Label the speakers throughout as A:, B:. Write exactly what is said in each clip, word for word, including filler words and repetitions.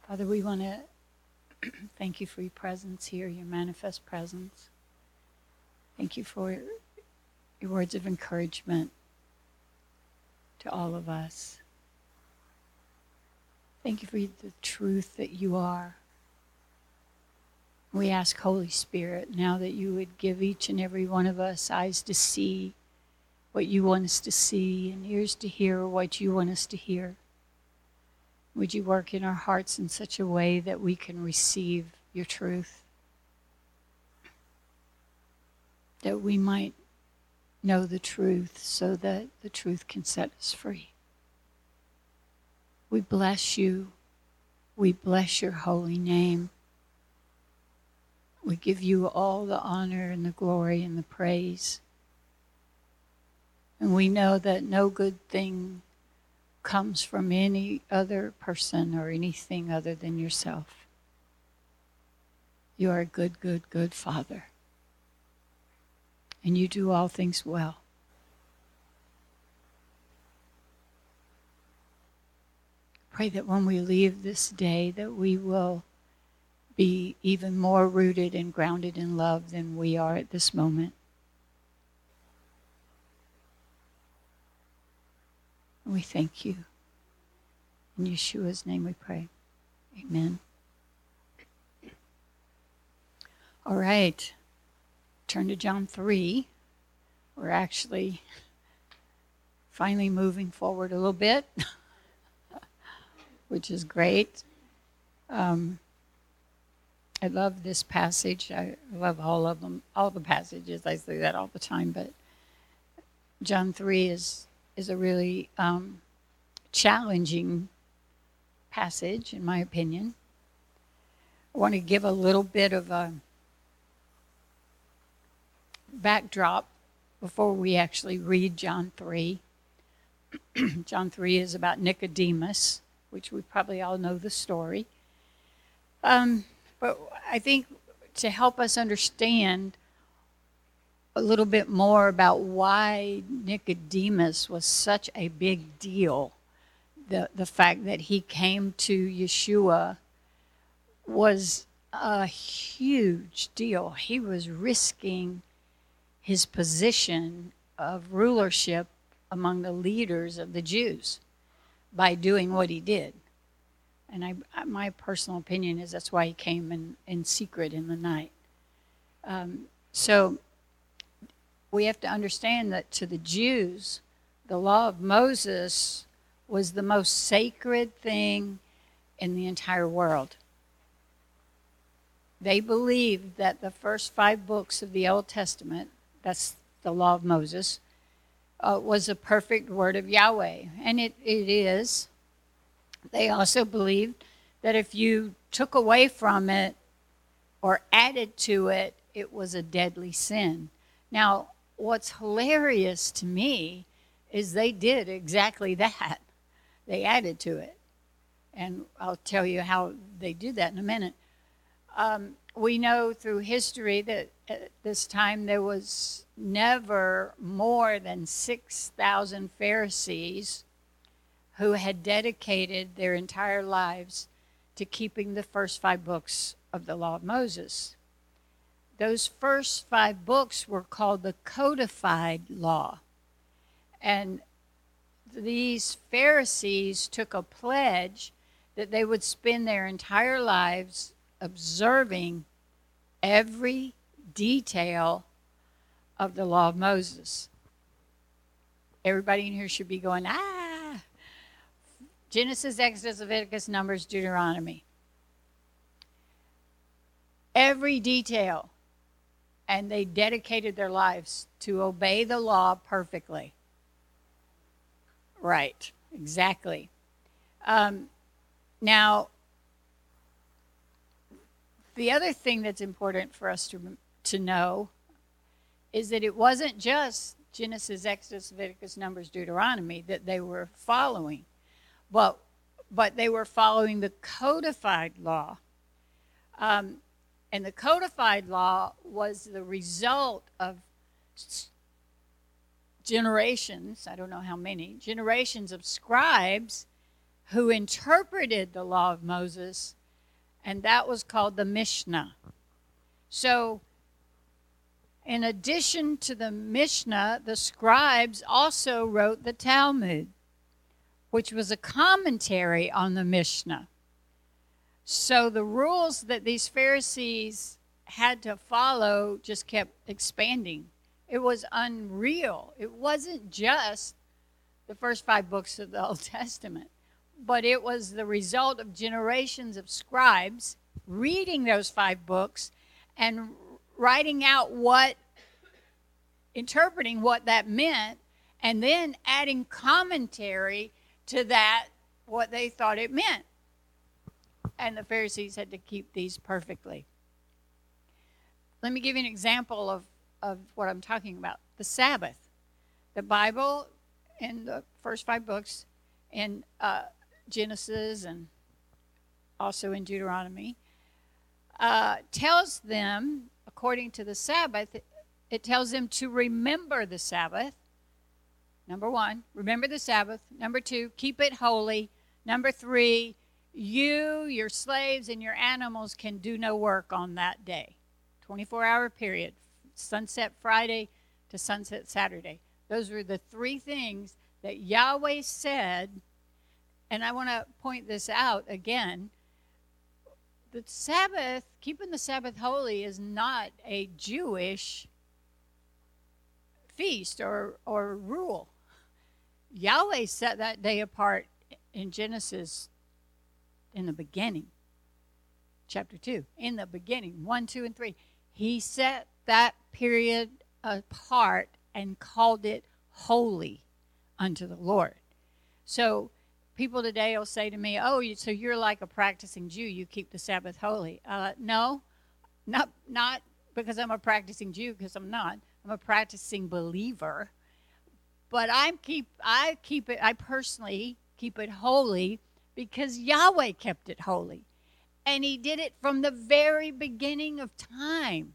A: Father, we want to thank you for your presence here, your manifest presence. Thank you for your words of encouragement to all of us. Thank you for the truth that you are. We ask, Holy Spirit, now that you would give each and every one of us eyes to see what you want us to see and ears to hear what you want us to hear. Would you work in our hearts in such a way that we can receive your truth? That we might know the truth so that the truth can set us free. We bless you. We bless your holy name. We give you all the honor and the glory and the praise. And we know that no good thing comes from any other person or anything other than yourself. You are a good, good, good Father. And you do all things well. Pray that when we leave this day that we will be even more rooted and grounded in love than we are at this moment. We thank you. In Yeshua's name we pray. Amen. All right. Turn to John three. We're actually finally moving forward a little bit, which is great. Um, I love this passage. I love all of them, all the passages. I say that all the time, but John three is is a really um, challenging passage, in my opinion. I want to give a little bit of a backdrop before we actually read John three. John three is about Nicodemus, which we probably all know the story. Um, but I think to help us understand a little bit more about why Nicodemus was such a big deal, the, the fact that he came to Yeshua was a huge deal. He was risking his position of rulership among the leaders of the Jews by doing what he did. And I, my personal opinion is that's why he came in, in secret in the night. Um, so we have to understand that to the Jews, the law of Moses was the most sacred thing in the entire world. They believed that the first five books of the Old Testament, that's the law of Moses, uh, was a perfect word of Yahweh. And it, it is. They also believed that if you took away from it or added to it, it was a deadly sin. Now, what's hilarious to me is they did exactly that. They added to it. And I'll tell you how they did that in a minute. Um, we know through history that at this time there was never more than six thousand Pharisees who had dedicated their entire lives to keeping the first five books of the law of Moses. Those first five books were called the codified law. And these Pharisees took a pledge that they would spend their entire lives observing every detail of the law of Moses. Everybody in here should be going, ah, Genesis, Exodus, Leviticus, Numbers, Deuteronomy. Every detail. And they dedicated their lives to obey the law perfectly. Right, exactly. Um, now, the other thing that's important for us to, to know is that it wasn't just Genesis, Exodus, Leviticus, Numbers, Deuteronomy that they were following, but, but they were following the codified law. Um, And the codified law was the result of generations, I don't know how many, generations of scribes who interpreted the law of Moses and that was called the Mishnah. So, in addition to the Mishnah, the scribes also wrote the Talmud, which was a commentary on the Mishnah. So the rules that these Pharisees had to follow just kept expanding. It was unreal. It wasn't just the first five books of the Old Testament, but it was the result of generations of scribes reading those five books and writing out what, interpreting what that meant, and then adding commentary to that, what they thought it meant. And the Pharisees had to keep these perfectly. Let me give you an example of, of what I'm talking about. The Sabbath. The Bible, in the first five books, in uh, Genesis and also in Deuteronomy, uh, tells them, according to the Sabbath, it, it tells them to remember the Sabbath. Number one, remember the Sabbath. Number two, keep it holy. Number three, you, your slaves, and your animals can do no work on that day. twenty-four hour period, sunset Friday to sunset Saturday. Those were the three things that Yahweh said, and I want to point this out again. The Sabbath, keeping the Sabbath holy, is not a Jewish feast or, or rule. Yahweh set that day apart in Genesis in the beginning, chapter two. In the beginning, one, two, and three. He set that period apart and called it holy unto the Lord. So people today will say to me, oh, so you're like a practicing Jew. You keep the Sabbath holy. Uh, no, not, not because I'm a practicing Jew, because I'm not. I'm a practicing believer. But I keep, I keep it, I personally keep it holy because Yahweh kept it holy. And he did it from the very beginning of time.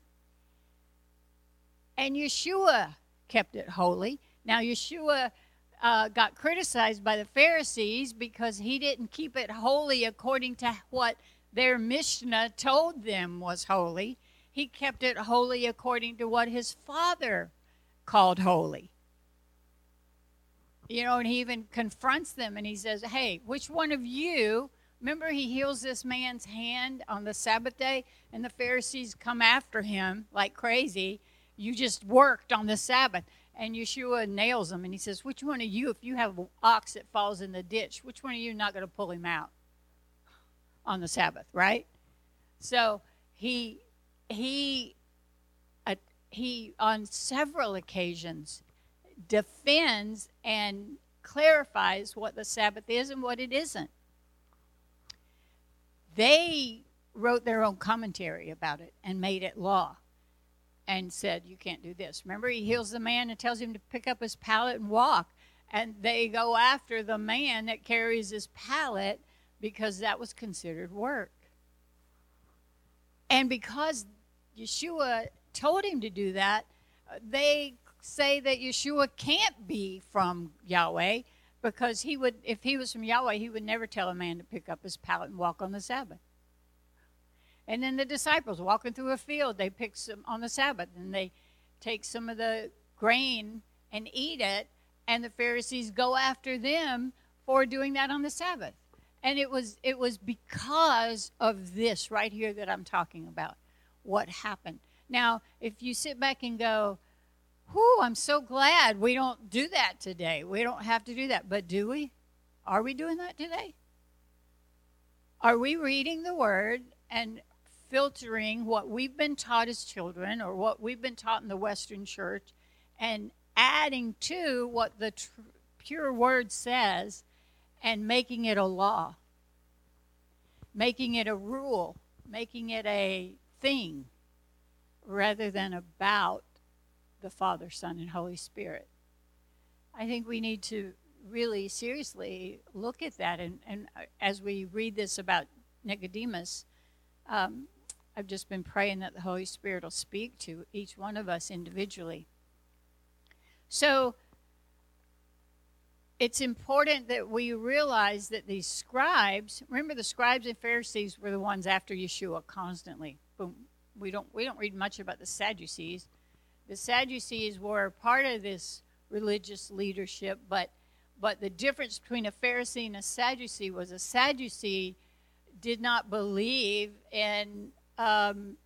A: And Yeshua kept it holy. Now, Yeshua uh, got criticized by the Pharisees because he didn't keep it holy according to what their Mishnah told them was holy. He kept it holy according to what his Father called holy. You know, and he even confronts them and he says, hey, which one of you, remember he heals this man's hand on the Sabbath day and the Pharisees come after him like crazy. You just worked on the Sabbath. And Yeshua nails them and he says, which one of you, if you have an ox that falls in the ditch, which one of you are not going to pull him out on the Sabbath, right? So he, he, uh, he on several occasions defends and clarifies what the Sabbath is and what it isn't. They wrote their own commentary about it and made it law and said, you can't do this. Remember, he heals the man and tells him to pick up his pallet and walk. And they go after the man that carries his pallet because that was considered work. And because Yeshua told him to do that, they say that Yeshua can't be from Yahweh because he would, if he was from Yahweh, he would never tell a man to pick up his pallet and walk on the Sabbath. And then the disciples walking through a field, they pick some on the Sabbath and they take some of the grain and eat it, and the Pharisees go after them for doing that on the Sabbath. And it was it was because of this right here that I'm talking about, what happened. Now, if you sit back and go, whew, I'm so glad we don't do that today. We don't have to do that. But do we? Are we doing that today? Are we reading the Word and filtering what we've been taught as children or what we've been taught in the Western church and adding to what the tr- pure Word says and making it a law, making it a rule, making it a thing rather than about the Father, Son, and Holy Spirit? I think we need to really seriously look at that. And, and as we read this about Nicodemus, um, I've just been praying that the Holy Spirit will speak to each one of us individually. So it's important that we realize that these scribes, remember the scribes and Pharisees were the ones after Yeshua constantly. Boom. We don't we don't read much about the Sadducees. The Sadducees were part of this religious leadership, but but the difference between a Pharisee and a Sadducee was a Sadducee did not believe in um,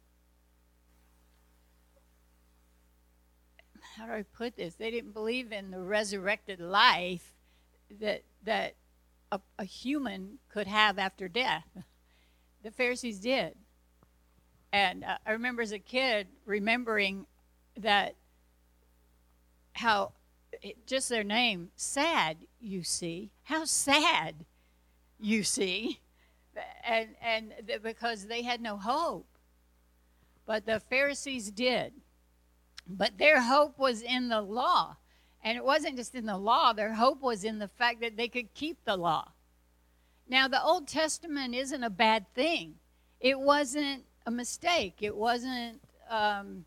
A: how do I put this? They didn't believe in the resurrected life that that a, a human could have after death. The Pharisees did. And uh, I remember as a kid remembering that how it, just their name, sad, you see. How sad, you see. And, and th- because they had no hope. But the Pharisees did. But their hope was in the law. And it wasn't just in the law. Their hope was in the fact that they could keep the law. Now, the Old Testament isn't a bad thing. It wasn't a mistake. It wasn't um,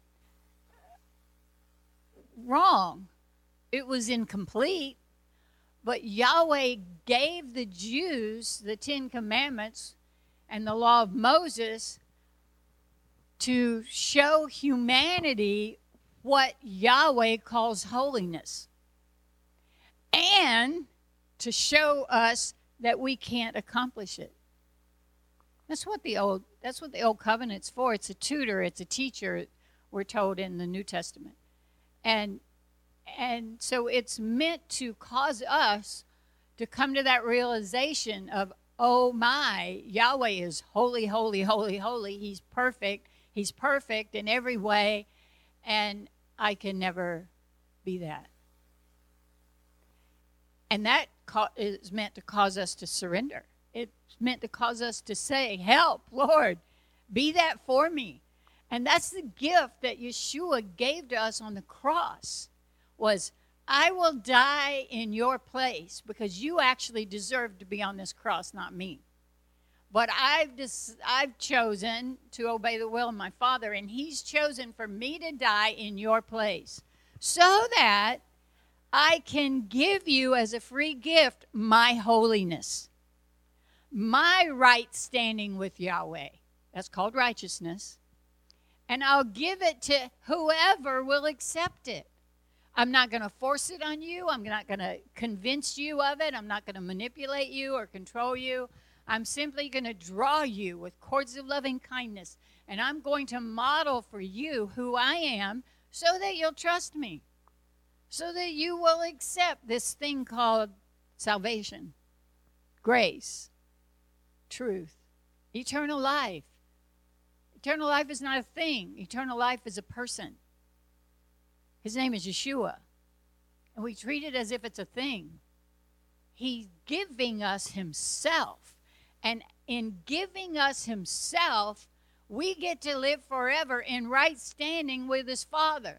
A: wrong. It was incomplete. But Yahweh gave the Jews the Ten Commandments and the law of Moses to show humanity what Yahweh calls holiness, and to show us that we can't accomplish it. That's what the old that's what the old covenant's for. It's a tutor, it's a teacher, we're told in the New Testament. And and so it's meant to cause us to come to that realization of, oh my, Yahweh is holy, holy, holy, holy. He's perfect. He's perfect in every way, and I can never be that. And that is meant to cause us to surrender. It's meant to cause us to say, help, Lord, be that for me. And that's the gift that Yeshua gave to us on the cross, was I will die in your place because you actually deserve to be on this cross, not me. But I've just, I've chosen to obey the will of my Father, and he's chosen for me to die in your place so that I can give you as a free gift my holiness, my right standing with Yahweh. That's called righteousness. And I'll give it to whoever will accept it. I'm not going to force it on you. I'm not going to convince you of it. I'm not going to manipulate you or control you. I'm simply going to draw you with cords of loving kindness, and I'm going to model for you who I am so that you'll trust me, so that you will accept this thing called salvation, grace, truth, eternal life. Eternal life is not a thing. Eternal life is a person. His name is Yeshua, and we treat it as if it's a thing. He's giving us himself. And in giving us himself, we get to live forever in right standing with his Father.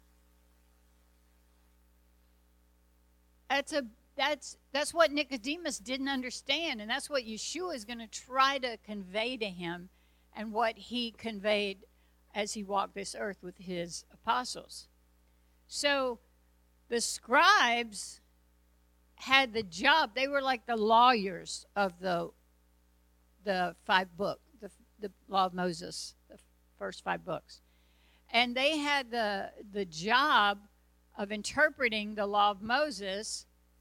A: That's a that's that's what Nicodemus didn't understand, and that's what Yeshua is going to try to convey to him, and what he conveyed as he walked this earth with his apostles. So the scribes had the job. They were like the lawyers of the the five books, the, the Law of Moses, the first five books. And they had the, the job of interpreting the Law of Moses,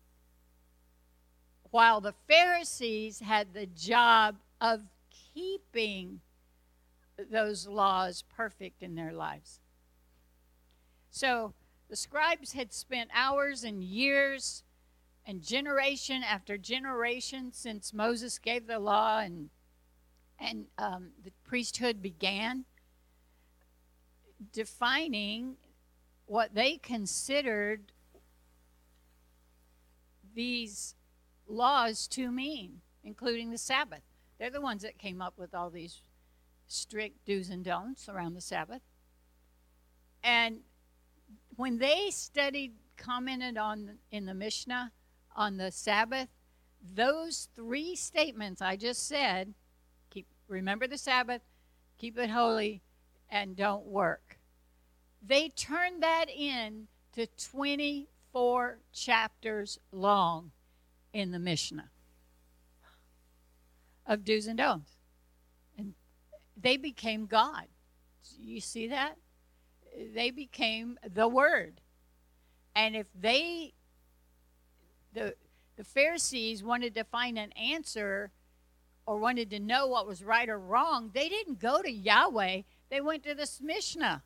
A: while the Pharisees had the job of keeping those laws perfect in their lives. So the scribes had spent hours and years and generation after generation since Moses gave the law and and um, the priesthood began, defining what they considered these laws to mean, including the Sabbath. They're the ones that came up with all these strict do's and don'ts around the Sabbath. And when they studied, commented on in the Mishnah on the Sabbath, those three statements I just said, keep remember the Sabbath, keep it holy, and don't work. They turned that in to twenty-four four chapters long in the Mishnah of do's and don'ts. And they became God. You see that? They became the Word. And if they, the, the Pharisees wanted to find an answer or wanted to know what was right or wrong, they didn't go to Yahweh. They went to the Mishnah.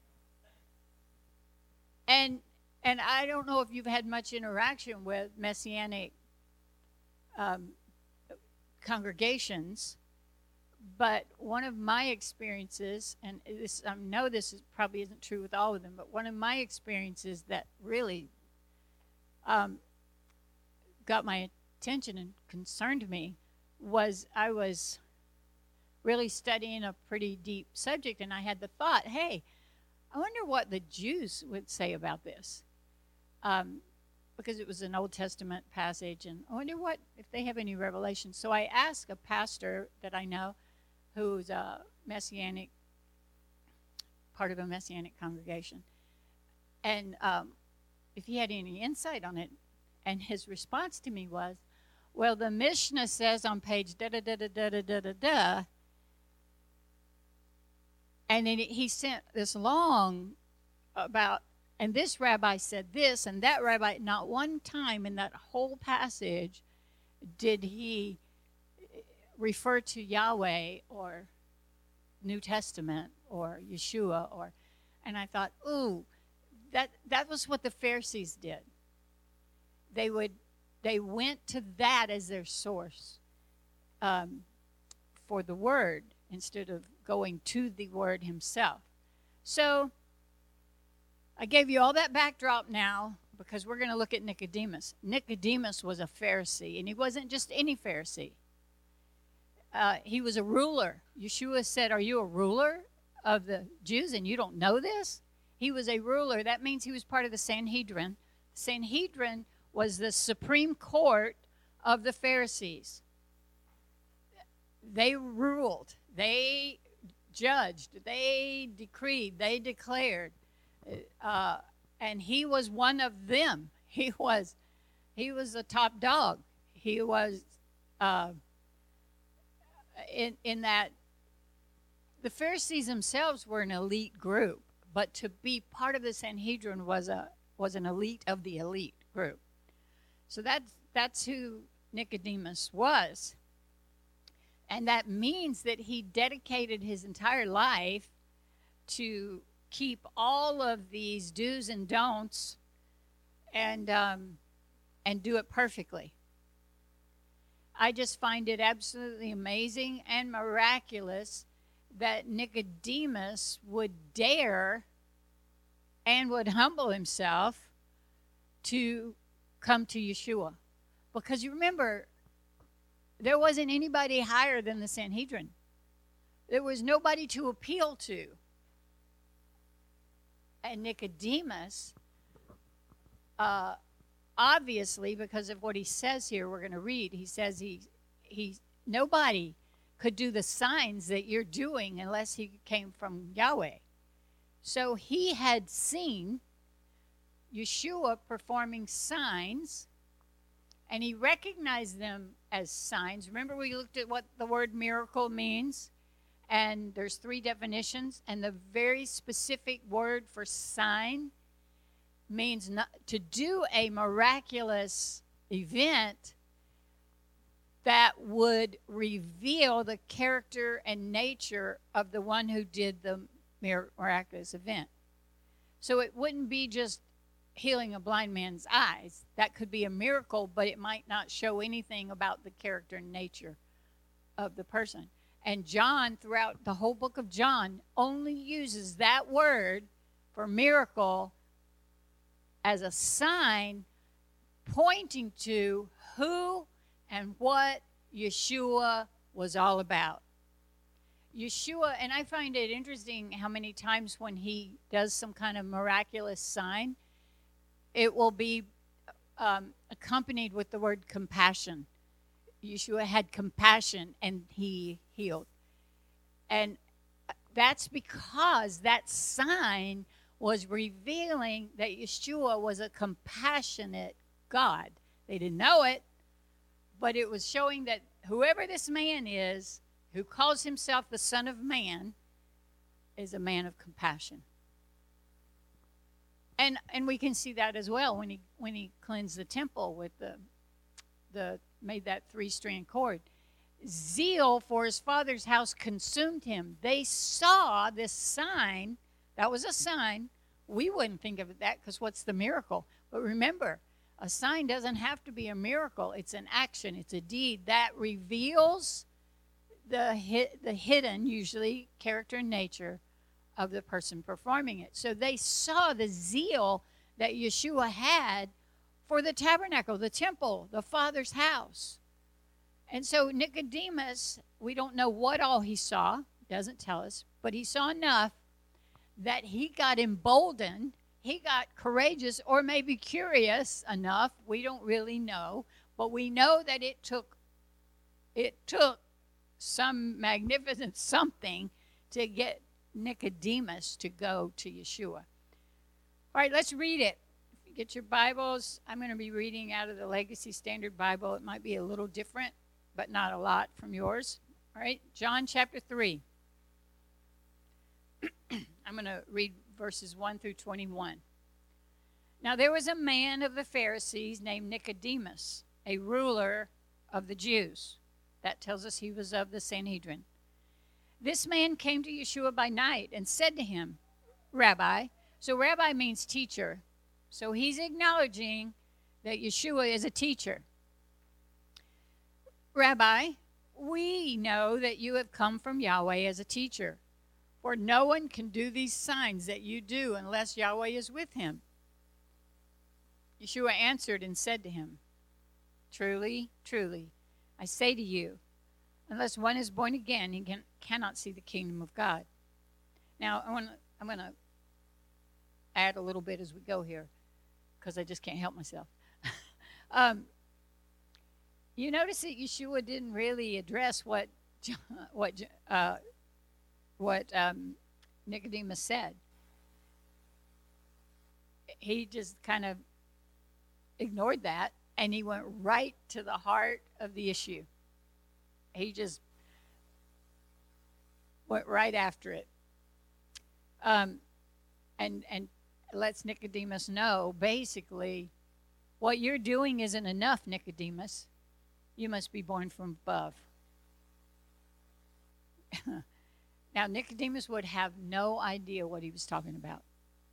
A: And and I don't know if you've had much interaction with Messianic um, congregations, but one of my experiences, and this I know this is, probably isn't true with all of them, but one of my experiences that really um, got my attention and concerned me was I was really studying a pretty deep subject, and I had the thought, hey, I wonder what the Jews would say about this. Um, because it was an Old Testament passage, and I wonder what if they have any revelation. So I asked a pastor that I know who's a Messianic, part of a Messianic congregation, and um, if he had any insight on it. And his response to me was, well, the Mishnah says on page da-da-da-da-da-da-da-da, and then he sent this long about, and this rabbi said this, and that rabbi, not one time in that whole passage did he refer to Yahweh or New Testament or Yeshua, or, and I thought, ooh, that, that was what the Pharisees did. They would, they went to that as their source um, for the Word instead of going to the Word himself. So I gave you all that backdrop now because we're going to look at Nicodemus. Nicodemus was a Pharisee, and he wasn't just any Pharisee. Uh, he was a ruler. Yeshua said, are you a ruler of the Jews and you don't know this? He was a ruler. That means he was part of the Sanhedrin. Sanhedrin was the supreme court of the Pharisees. They ruled. They judged. They decreed. They declared. Uh, and he was one of them. He was, he was the top dog. He was uh, in in that the Pharisees themselves were an elite group, but to be part of the Sanhedrin was a was an elite of the elite group. So that's that's who Nicodemus was, and that means that he dedicated his entire life to keep all of these do's and don'ts and um, and do it perfectly. I just find it absolutely amazing and miraculous that Nicodemus would dare and would humble himself to come to Yeshua. Because you remember, there wasn't anybody higher than the Sanhedrin. There was nobody to appeal to. And Nicodemus, uh, obviously, because of what he says here, we're going to read, he says he, he, nobody could do the signs that you're doing unless he came from Yahweh. So he had seen Yeshua performing signs, and he recognized them as signs. Remember, we looked at what the word miracle means, and there's three definitions, and the very specific word for sign means not, to do a miraculous event that would reveal the character and nature of the one who did the miraculous event. So it wouldn't be just healing a blind man's eyes. That could be a miracle, but it might not show anything about the character and nature of the person. And John, throughout the whole book of John, only uses that word for miracle as a sign pointing to who and what Yeshua was all about. Yeshua, and I find it interesting how many times when he does some kind of miraculous sign, it will be um, accompanied with the word compassion. Yeshua had compassion and he healed. And that's because that sign was revealing that Yeshua was a compassionate God. They didn't know it, but it was showing that whoever this man is, who calls himself the Son of Man, is a man of compassion. And and we can see that as well when he when he cleansed the temple with the the made that three-strand cord. Zeal for his father's house consumed him. They saw this sign. That was a sign. We wouldn't think of it that because what's the miracle? But remember, a sign doesn't have to be a miracle. It's an action. It's a deed that reveals the hit, the hidden, usually, character and nature of the person performing it. So they saw the zeal that Yeshua had for the tabernacle, the temple, the Father's house. And so Nicodemus, we don't know what all he saw, doesn't tell us, but he saw enough that he got emboldened, he got courageous, or maybe curious enough. We don't really know, but we know that it took it took some magnificent something to get Nicodemus to go to Yeshua. All right, let's read it. If you get your Bibles, I'm going to be reading out of the Legacy Standard Bible. It might be a little different, but not a lot from yours. All right, John chapter three. I'm going to read verses one through twenty-one. Now there was a man of the Pharisees named Nicodemus, a ruler of the Jews. That tells us he was of the Sanhedrin. This man came to Yeshua by night and said to him, Rabbi. So rabbi means teacher. So he's acknowledging that Yeshua is a teacher. Rabbi, we know that you have come from Yahweh as a teacher, for no one can do these signs that you do unless Yahweh is with him. Yeshua answered and said to him, Truly, truly, I say to you, unless one is born again, he can, cannot see the kingdom of God. Now, I wanna, I'm going to add a little bit as we go here, because I just can't help myself. um, you notice that Yeshua didn't really address what what uh, what um, Nicodemus said. He just kind of ignored that, and he went right to the heart of the issue. He just went right after it, um, and and lets Nicodemus know, basically, what you're doing isn't enough, Nicodemus. You must be born from above. Now, Nicodemus would have no idea what he was talking about.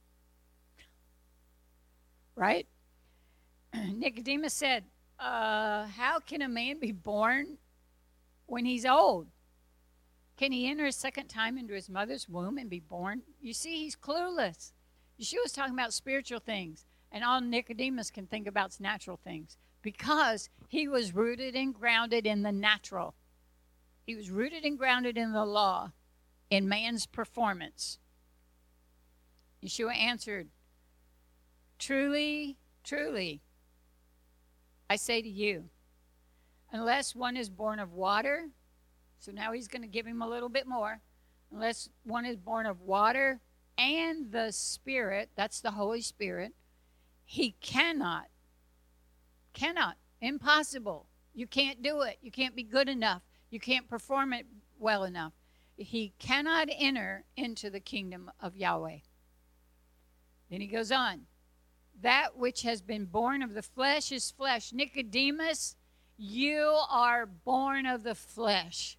A: Right? Nicodemus said, uh, how can a man be born when he's old? Can he enter a second time into his mother's womb and be born? You see, he's clueless. Yeshua's talking about spiritual things, and all Nicodemus can think about is natural things, because he was rooted and grounded in the natural. He was rooted and grounded in the law, in man's performance. Yeshua answered, Truly, truly, I say to you, unless one is born of water, so now he's going to give him a little bit more, unless one is born of water and the Spirit, that's the Holy Spirit, he cannot, cannot, impossible. You can't do it. You can't be good enough. You can't perform it well enough. He cannot enter into the kingdom of Yahweh. Then he goes on. That which has been born of the flesh is flesh. Nicodemus, you are born of the flesh.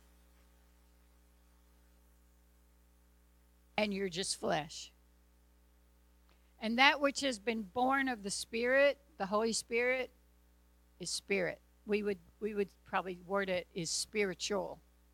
A: And you're just flesh. And that which has been born of the Spirit, the Holy Spirit, is spirit. We would we would probably word it is spiritual.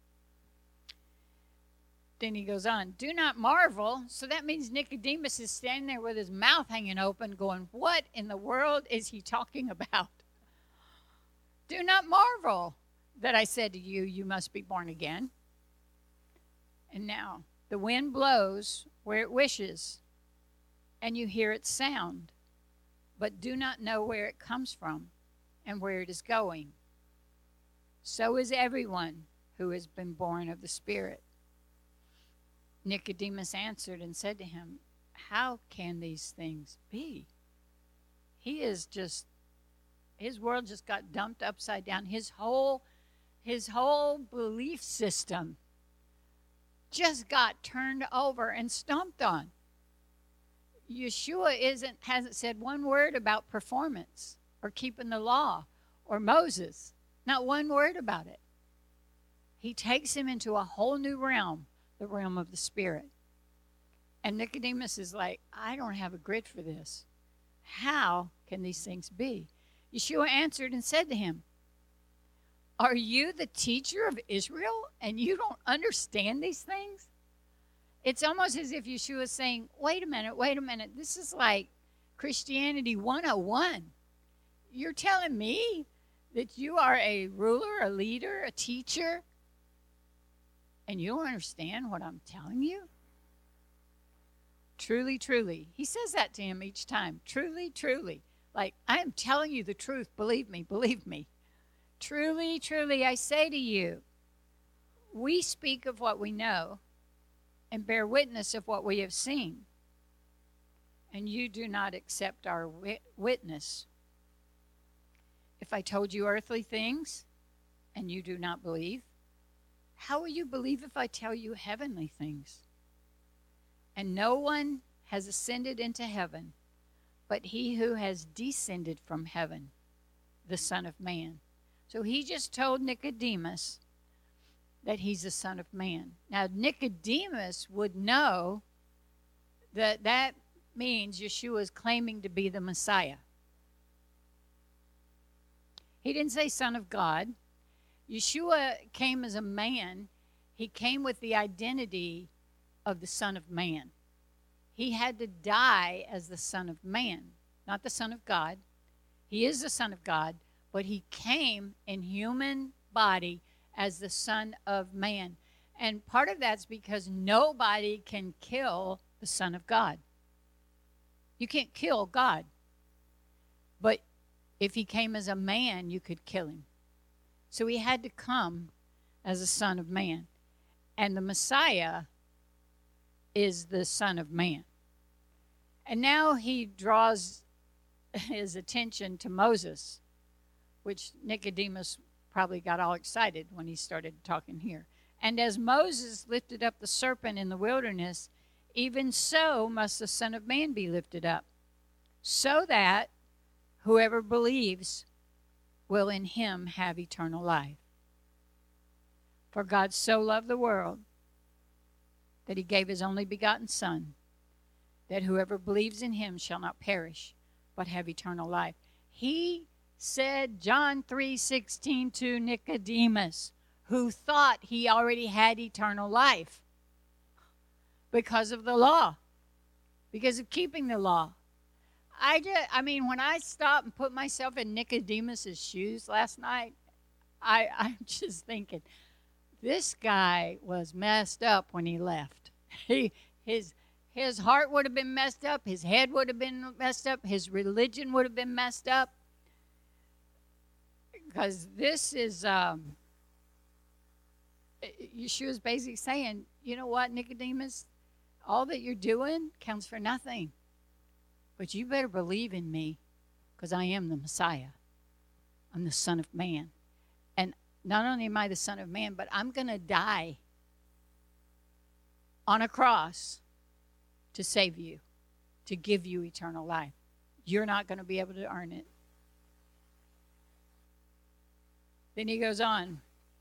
A: Then he goes on, do not marvel. So that means Nicodemus is standing there with his mouth hanging open going, what in the world is he talking about? Do not marvel that I said to you, you must be born again. And now, the wind blows where it wishes, and you hear its sound, but do not know where it comes from and where it is going. So is everyone who has been born of the Spirit. Nicodemus answered and said to him, how can these things be? He is just, his world just got dumped upside down. His whole, his whole belief system just got turned over and stomped on. Yeshua isn't, hasn't said one word about performance or keeping the law or Moses. Not one word about it. He takes him into a whole new realm, the realm of the Spirit. And Nicodemus is like, I don't have a grid for this. How can these things be? Yeshua answered and said to him, are you the teacher of Israel and you don't understand these things? It's almost as if Yeshua is saying, wait a minute, wait a minute. This is like Christianity one oh one. You're telling me that you are a ruler, a leader, a teacher, and you don't understand what I'm telling you? Truly, truly. He says that to him each time. Truly, truly. Like, I am telling you the truth. Believe me, believe me. Truly, truly, I say to you, we speak of what we know and bear witness of what we have seen, and you do not accept our wit- witness. If I told you earthly things and you do not believe, how will you believe if I tell you heavenly things? And no one has ascended into heaven but he who has descended from heaven, the Son of Man. So he just told Nicodemus that he's the Son of Man. Now, Nicodemus would know that that means Yeshua is claiming to be the Messiah. He didn't say Son of God. Yeshua came as a man. He came with the identity of the Son of Man. He had to die as the Son of Man, not the Son of God. He is the Son of God, but he came in human body as the Son of Man. And part of that's because nobody can kill the Son of God. You can't kill God. But if he came as a man, you could kill him. So he had to come as a Son of Man. And the Messiah is the Son of Man. And now he draws his attention to Moses, which Nicodemus probably got all excited when he started talking here. And as Moses lifted up the serpent in the wilderness, even so must the Son of Man be lifted up, so that whoever believes will in him have eternal life. For God so loved the world that he gave his only begotten Son, that whoever believes in him shall not perish, but have eternal life. He said, John three sixteen, to Nicodemus, who thought he already had eternal life because of the law, because of keeping the law. I just, I mean, when I stopped and put myself in Nicodemus's shoes last night, I, I'm just thinking, this guy was messed up when he left. He, his, his heart would have been messed up. His head would have been messed up. His religion would have been messed up. Because this is, um, Yeshua's basically saying, you know what, Nicodemus, all that you're doing counts for nothing. But you better believe in me, because I am the Messiah. I'm the Son of Man. And not only am I the Son of Man, but I'm going to die on a cross to save you, to give you eternal life. You're not going to be able to earn it. Then he goes on,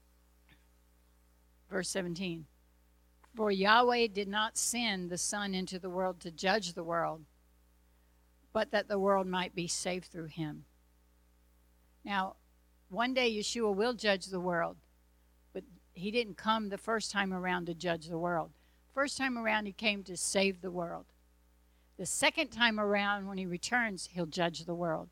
A: verse seventeen. For Yahweh did not send the Son into the world to judge the world, but that the world might be saved through him. Now, one day Yeshua will judge the world, but he didn't come the first time around to judge the world. First time around, he came to save the world. The second time around, when he returns, he'll judge the world.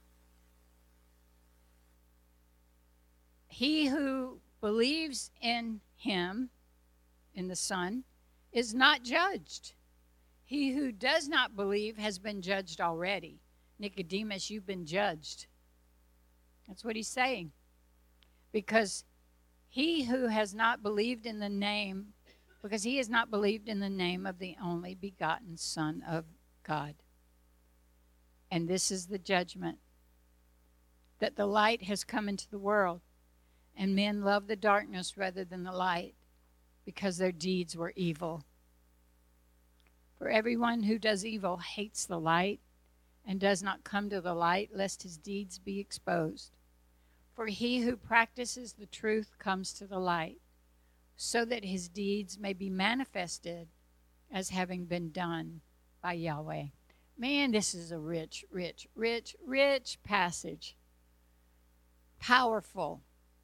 A: He who believes in him, in the Son, is not judged. He who does not believe has been judged already. Nicodemus, you've been judged. That's what he's saying. Because he who has not believed in the name, because he has not believed in the name of the only begotten Son of God. And this is the judgment, that the light has come into the world, and men love the darkness rather than the light, because their deeds were evil. For everyone who does evil hates the light, and does not come to the light, lest his deeds be exposed. For he who practices the truth comes to the light, so that his deeds may be manifested as having been done by Yahweh. Man, this is a rich, rich, rich, rich passage. Powerful.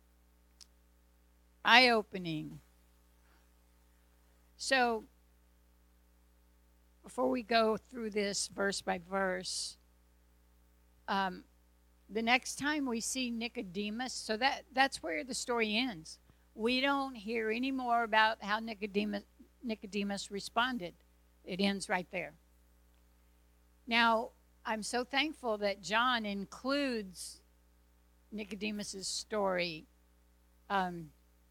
A: Eye-opening. So, before we go through this verse by verse, um, the next time we see Nicodemus, so that, that's where the story ends. We don't hear any more about how Nicodemus, Nicodemus responded. It ends right there. Now, I'm so thankful that John includes Nicodemus's story um,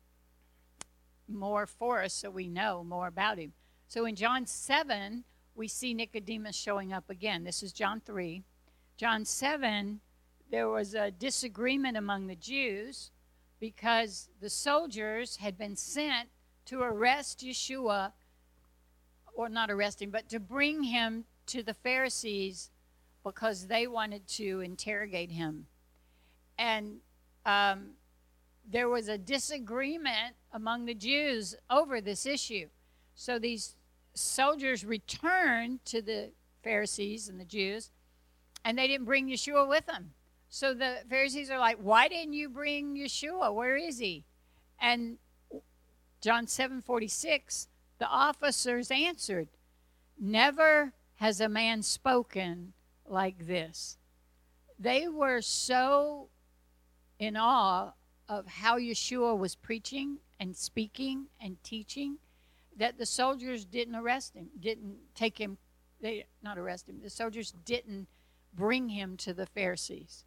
A: more for us so we know more about him. So in John seven, we see Nicodemus showing up again. This is John three. John seven, there was a disagreement among the Jews because the soldiers had been sent to arrest Yeshua, or not arrest him, but to bring him to the Pharisees because they wanted to interrogate him. And um, there was a disagreement among the Jews over this issue. So these soldiers returned to the Pharisees and the Jews, and they didn't bring Yeshua with them. So the Pharisees are like, why didn't you bring Yeshua? Where is he? And John seven forty-six, the officers answered, never has a man spoken like this. They were so in awe of how Yeshua was preaching and speaking and teaching that the soldiers didn't arrest him, didn't take him, they not arrest him, the soldiers didn't bring him to the Pharisees.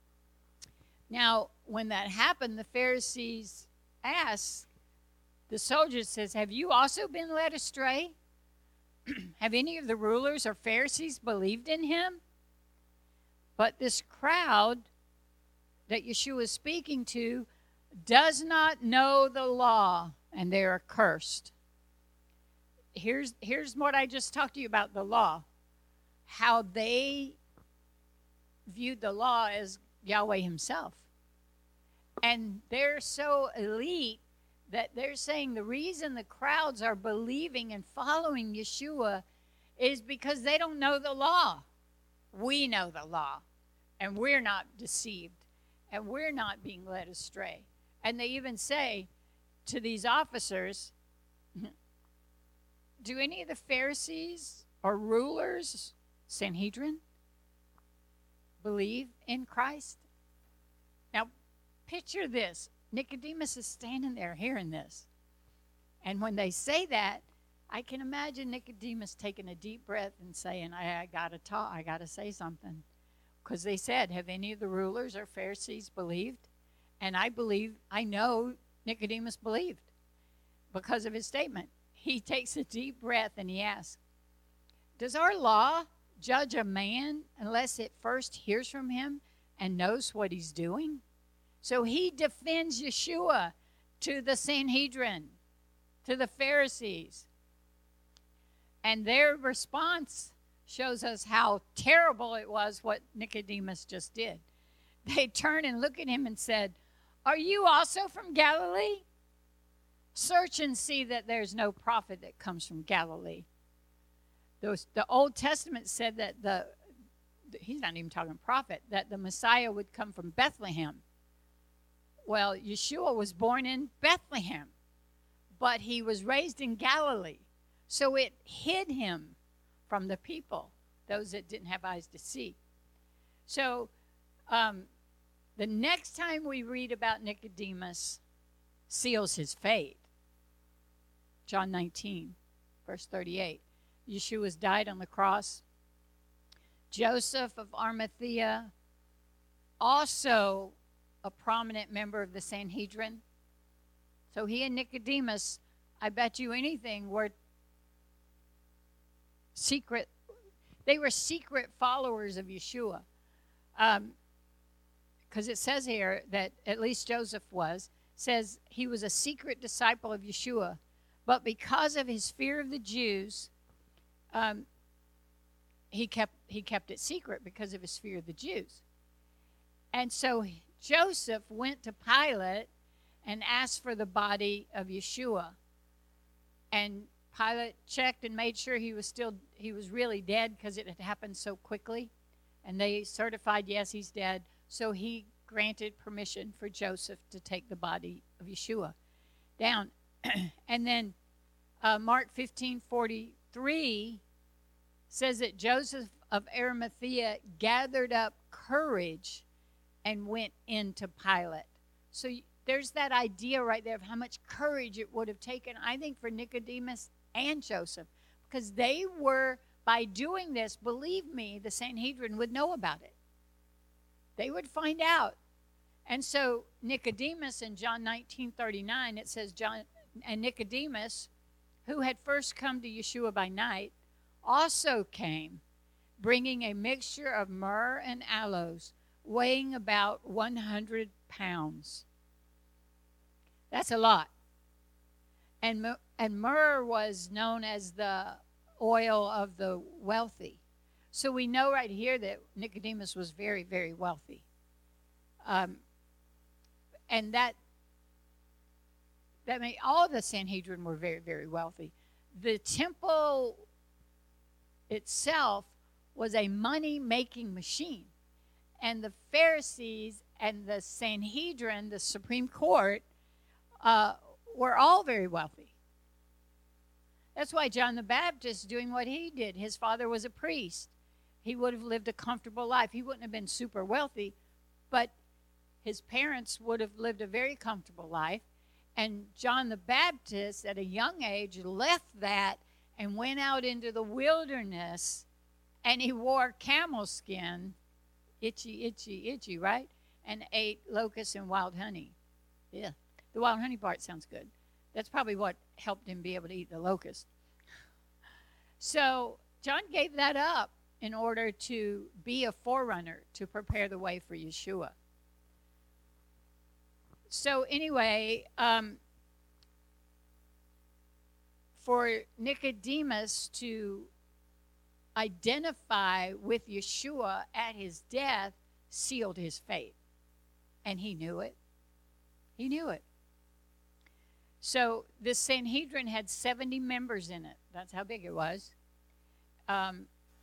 A: Now, when that happened, the Pharisees asked, the soldiers says, have you also been led astray? Have any of the rulers or Pharisees believed in him? But this crowd that Yeshua is speaking to does not know the law, and they are cursed. Here's, here's what I just talked to you about the law. How they viewed the law as Yahweh himself. And they're so elite that they're saying the reason the crowds are believing and following Yeshua is because they don't know the law. We know the law, and we're not deceived, and we're not being led astray. And they even say to these officers, do any of the Pharisees or rulers, Sanhedrin, believe in Christ? Now, picture this. Nicodemus is standing there hearing this. And when they say that, I can imagine Nicodemus taking a deep breath and saying, I, I got to talk, I got to say something. Because they said, have any of the rulers or Pharisees believed? And I believe, I know Nicodemus believed because of his statement. He takes a deep breath and he asks, does our law judge a man unless it first hears from him and knows what he's doing? So he defends Yeshua to the Sanhedrin, to the Pharisees. And their response shows us how terrible it was what Nicodemus just did. They turned and looked at him and said, are you also from Galilee? Search and see that there's no prophet that comes from Galilee. Those, the Old Testament said that the, he's not even talking prophet, that the Messiah would come from Bethlehem. Well, Yeshua was born in Bethlehem, but he was raised in Galilee. So it hid him from the people, those that didn't have eyes to see. So um, the next time we read about Nicodemus seals his fate. John nineteen, verse thirty-eight. Yeshua's died on the cross. Joseph of Arimathea, also a prominent member of the Sanhedrin. So he and Nicodemus I bet you anything, were secret. They were secret followers of Yeshua. Um, because it says here that at least Joseph was, says he was a secret disciple of Yeshua. But because of his fear of the Jews, um, he kept he kept it secret because of his fear of the Jews. And so Joseph went to Pilate and asked for the body of Yeshua. And Pilate checked and made sure he was still he was really dead, because it had happened so quickly. And they certified, yes, he's dead. So he granted permission for Joseph to take the body of Yeshua down. And then uh, Mark fifteen forty-three says that Joseph of Arimathea gathered up courage and went into Pilate. So there's that idea right there of how much courage it would have taken, I think, for Nicodemus and Joseph, because they were, by doing this, believe me, the Sanhedrin would know about it. They would find out. And so Nicodemus, in John nineteen thirty-nine, it says, John and Nicodemus, who had first come to Yeshua by night, also came, bringing a mixture of myrrh and aloes, weighing about one hundred pounds. That's a lot. And, and myrrh was known as the oil of the wealthy. So we know right here that Nicodemus was very, very wealthy. Um, and that, that made, all the Sanhedrin were very, very wealthy. The temple itself was a money-making machine. And the Pharisees and the Sanhedrin, the Supreme Court, uh, were all very wealthy. That's why John the Baptist doing what he did. His father was a priest. He would have lived a comfortable life. He wouldn't have been super wealthy, but his parents would have lived a very comfortable life. And John the Baptist, at a young age, left that and went out into the wilderness, and he wore camel skin, itchy, itchy, itchy, right? And ate locusts and wild honey. Yeah, the wild honey part sounds good. That's probably what helped him be able to eat the locust. So John gave that up in order to be a forerunner, to prepare the way for Yeshua. So anyway, um, for Nicodemus to identify with Yeshua at his death sealed his fate. And he knew it. He knew it. So the Sanhedrin had seventy members in it. That's how big it was. Um,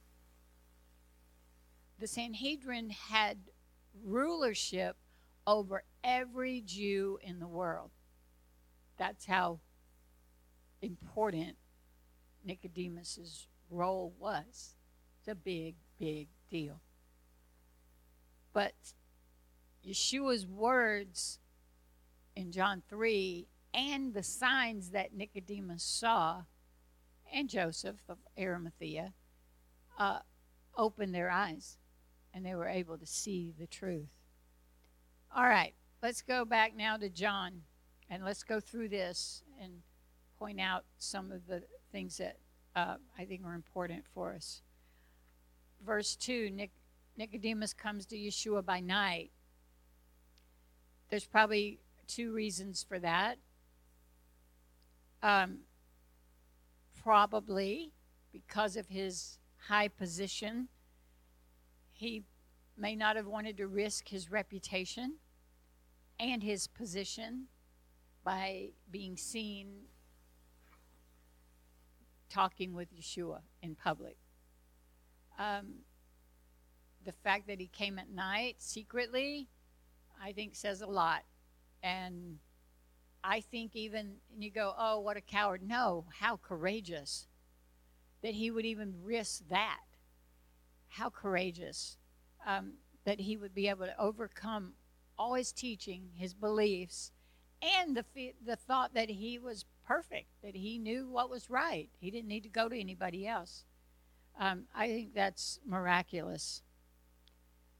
A: the Sanhedrin had rulership over every Jew in the world. That's how important Nicodemus's role was. It's a big, big deal. But Yeshua's words in John three and the signs that Nicodemus saw, and Joseph of Arimathea, uh, opened their eyes, and they were able to see the truth. All right, let's go back now to John, and let's go through this and point out some of the things that uh, I think are important for us. Verse two, Nic- Nicodemus comes to Yeshua by night. There's probably two reasons for that. Um, probably because of his high position, he may not have wanted to risk his reputation and his position by being seen talking with Yeshua in public. Um, the fact that he came at night secretly, I think, says a lot. And I think even, and you go, oh, what a coward. No, how courageous that he would even risk that. How courageous um, that he would be able to overcome all his teaching, his beliefs, and the the thought that he was perfect, that he knew what was right. He didn't need to go to anybody else. Um, I think that's miraculous.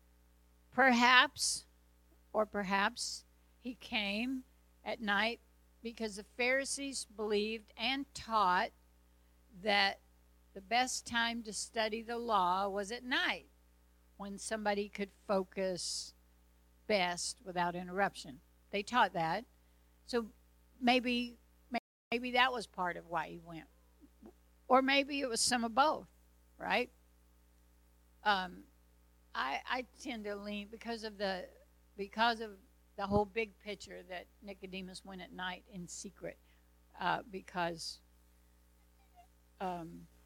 A: Perhaps, or perhaps, he came at night because the Pharisees believed and taught that the best time to study the law was at night, when somebody could focus best without interruption. They taught that. So maybe maybe that was part of why he went. Or maybe it was some of both, right? Um, I, I tend to lean because of the because of the whole big picture that Nicodemus went at night in secret, uh, because um,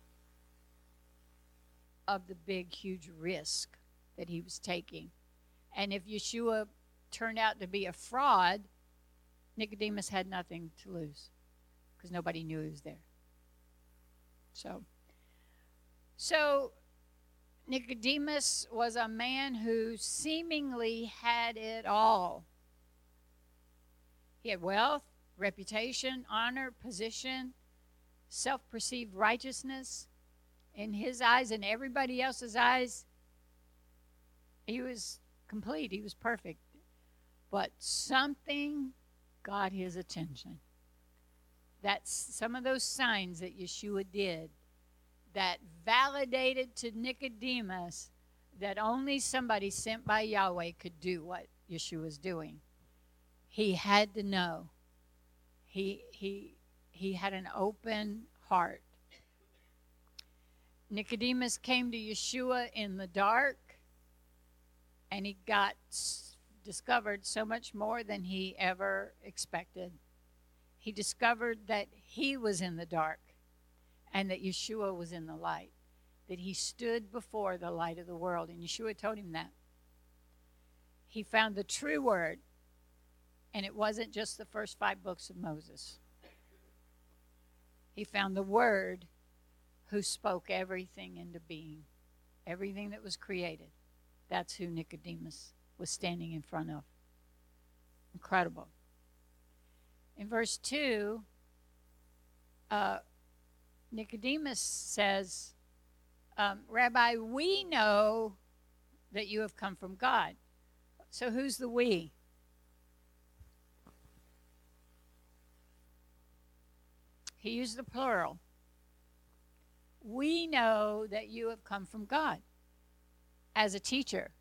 A: of the big, huge risk that he was taking. And if Yeshua turned out to be a fraud, Nicodemus had nothing to lose because nobody knew he was there. So, so Nicodemus was a man who seemingly had it all. He had wealth, reputation, honor, position, self-perceived righteousness. In his eyes and everybody else's eyes, he was complete. He was perfect. But something got his attention. That's some of those signs that Yeshua did that validated to Nicodemus that only somebody sent by Yahweh could do what Yeshua was doing. He had to know. He he he had an open heart. Nicodemus came to Yeshua in the dark, and he got discovered so much more than he ever expected. He discovered that he was in the dark and that Yeshua was in the light, that he stood before the light of the world, and Yeshua told him that. He found the true word, and it wasn't just the first five books of Moses. He found the Word who spoke everything into being, everything that was created. That's who Nicodemus was standing in front of. Incredible. In verse two, uh, Nicodemus says, um, Rabbi, we know that you have come from God. So who's the we? He used the plural. We know that you have come from God as a teacher,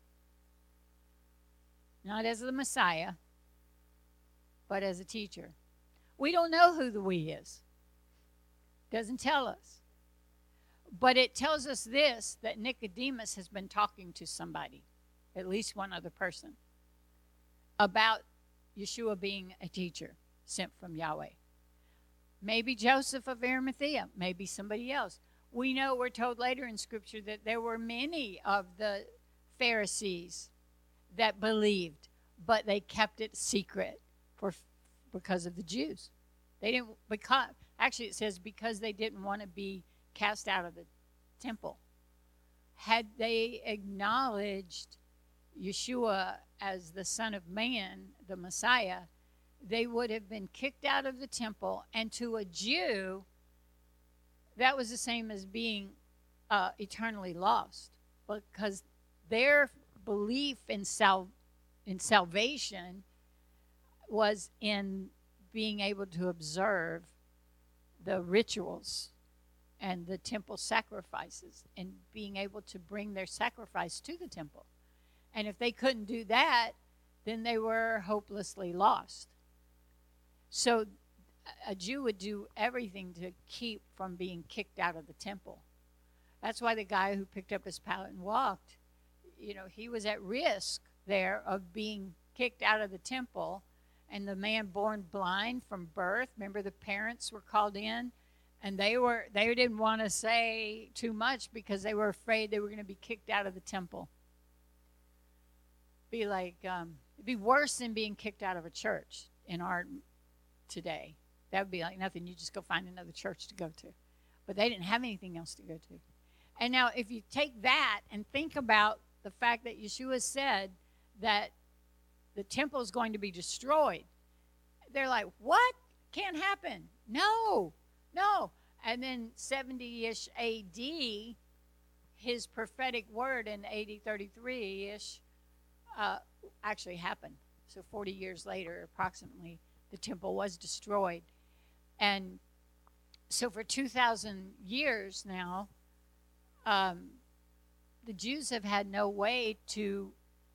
A: not as the Messiah, but as a teacher. We don't know who the we is. Doesn't tell us. But it tells us this, that Nicodemus has been talking to somebody, at least one other person, about Yeshua being a teacher sent from Yahweh. Maybe Joseph of Arimathea, maybe somebody else. We know, we're told later in Scripture, that there were many of the Pharisees that believed, but they kept it secret for because of the Jews. They didn't, because, actually it says because they didn't want to be cast out of the temple. Had they acknowledged Yeshua as the Son of Man, the Messiah, they would have been kicked out of the temple, and to a Jew, that was the same as being uh, eternally lost, because their belief in sal- in salvation was in being able to observe the rituals and the temple sacrifices and being able to bring their sacrifice to the temple. And if they couldn't do that, then they were hopelessly lost. So a Jew would do everything to keep from being kicked out of the temple. That's why the guy who picked up his pallet and walked, you know, he was at risk there of being kicked out of the temple. And the man born blind from birth, remember the parents were called in, and they were they didn't want to say too much because they were afraid they were going to be kicked out of the temple. Be like um, it'd be worse than being kicked out of a church in our today. That would be like nothing. You just go find another church to go to. But they didn't have anything else to go to. And now if you take that and think about the fact that Yeshua said that the temple is going to be destroyed, they're like, what? Can't happen. No, no. And then seventy-ish A D, his prophetic word in A D thirty-three-ish uh, actually happened. So forty years later, approximately, the temple was destroyed. And so for two thousand years now, um, the Jews have had no way to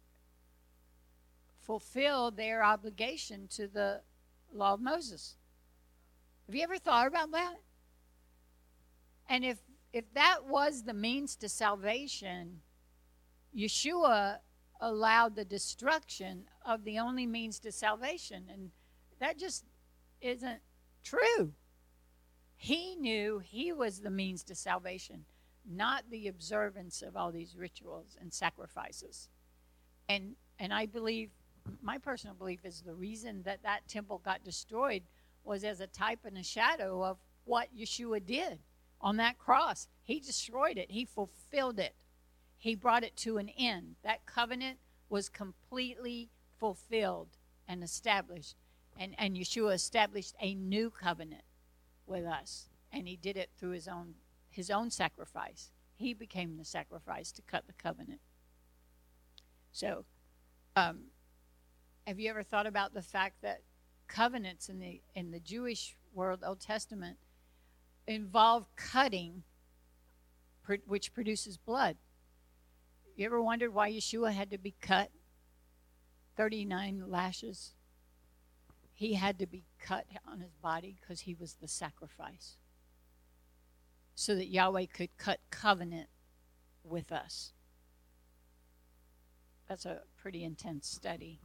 A: fulfill their obligation to the law of Moses. Have you ever thought about that? And if if that was the means to salvation, Yeshua allowed the destruction of the only means to salvation. And that just isn't true. He knew he was the means to salvation, not the observance of all these rituals and sacrifices. And and I believe, my personal belief is the reason that that temple got destroyed was as a type and a shadow of what Yeshua did on that cross. He destroyed it. He fulfilled it. He brought it to an end. That covenant was completely fulfilled and established. And, and Yeshua established a new covenant with us. And he did it through his own his own sacrifice. He became the sacrifice to cut the covenant. So, um, have you ever thought about the fact that covenants in the in the Jewish world, Old Testament, involve cutting, which produces blood? You ever wondered why Yeshua had to be cut? thirty-nine lashes. He had to be cut on his body because he was the sacrifice, so that Yahweh could cut covenant with us. That's a pretty intense study.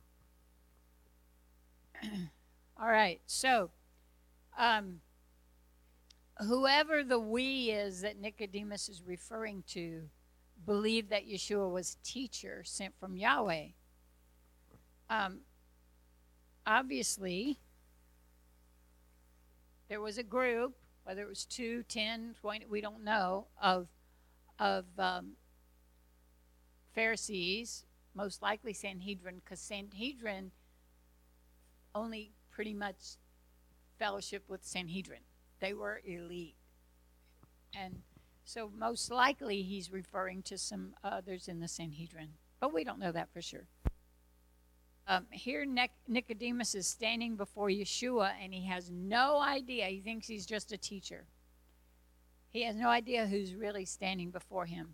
A: All right, so um, whoever the we is that Nicodemus is referring to believed that Yeshua was teacher sent from Yahweh. Um, obviously, there was a group, whether it was two, ten, twenty, we don't know, of, of um, Pharisees, most likely Sanhedrin, because Sanhedrin only pretty much fellowship with Sanhedrin. They were elite. And so most likely he's referring to some others in the Sanhedrin. But we don't know that for sure. Um, here Nicodemus is standing before Yeshua, and he has no idea. He thinks he's just a teacher. He has no idea who's really standing before him.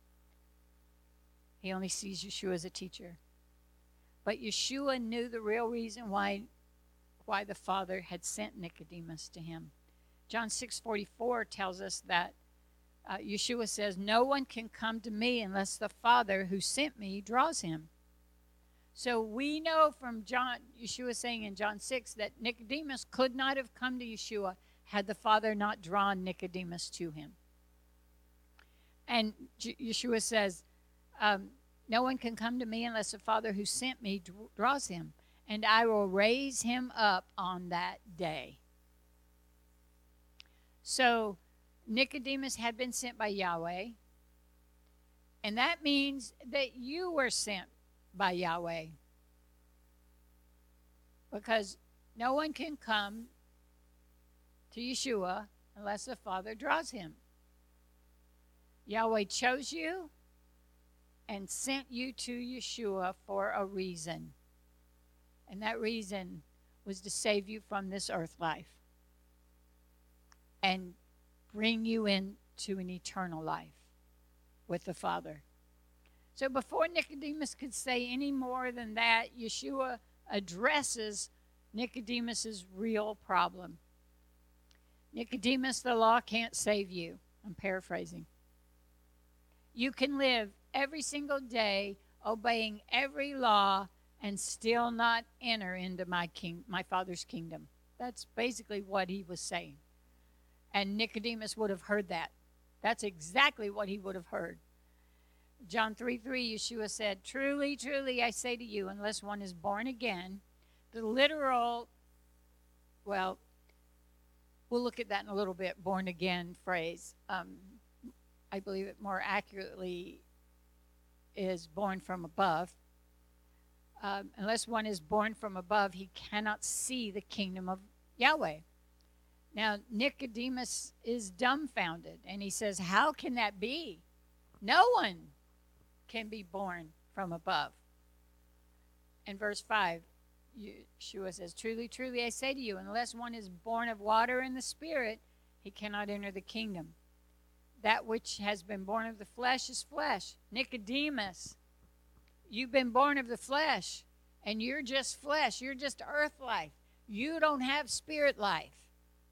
A: He only sees Yeshua as a teacher. But Yeshua knew the real reason why, why the Father had sent Nicodemus to him. John six forty-four tells us that uh, Yeshua says, "No one can come to me unless the Father who sent me draws him." So we know from John, Yeshua saying in John six that Nicodemus could not have come to Yeshua had the Father not drawn Nicodemus to him. And J- Yeshua says, um, "No one can come to me unless the Father who sent me d- draws him, and I will raise him up on that day." So Nicodemus had been sent by Yahweh, and that means that you were sent by Yahweh, because no one can come to Yeshua unless the Father draws him. Yahweh chose you and sent you to Yeshua for a reason, and that reason was to save you from this earth life and bring you into an eternal life with the Father. So before Nicodemus could say any more than that, Yeshua addresses Nicodemus's real problem. "Nicodemus, the law can't save you." I'm paraphrasing. "You can live every single day obeying every law and still not enter into my king, my Father's kingdom." That's basically what he was saying. And Nicodemus would have heard that. That's exactly what he would have heard. John three three, Yeshua said, "Truly, truly, I say to you, unless one is born again," the literal, well, we'll look at that in a little bit, born again phrase. Um, I believe it more accurately is born from above. Um, unless one is born from above, he cannot see the kingdom of Yahweh. Now, Nicodemus is dumbfounded, and he says, "How can that be? No one can be born from above." In verse five, Yeshua says, truly, truly, I say to you, unless one is born of water and the Spirit, he cannot enter the kingdom. That which has been born of the flesh is flesh. Nicodemus, you've been born of the flesh, and you're just flesh. You're just earth life. You don't have spirit life.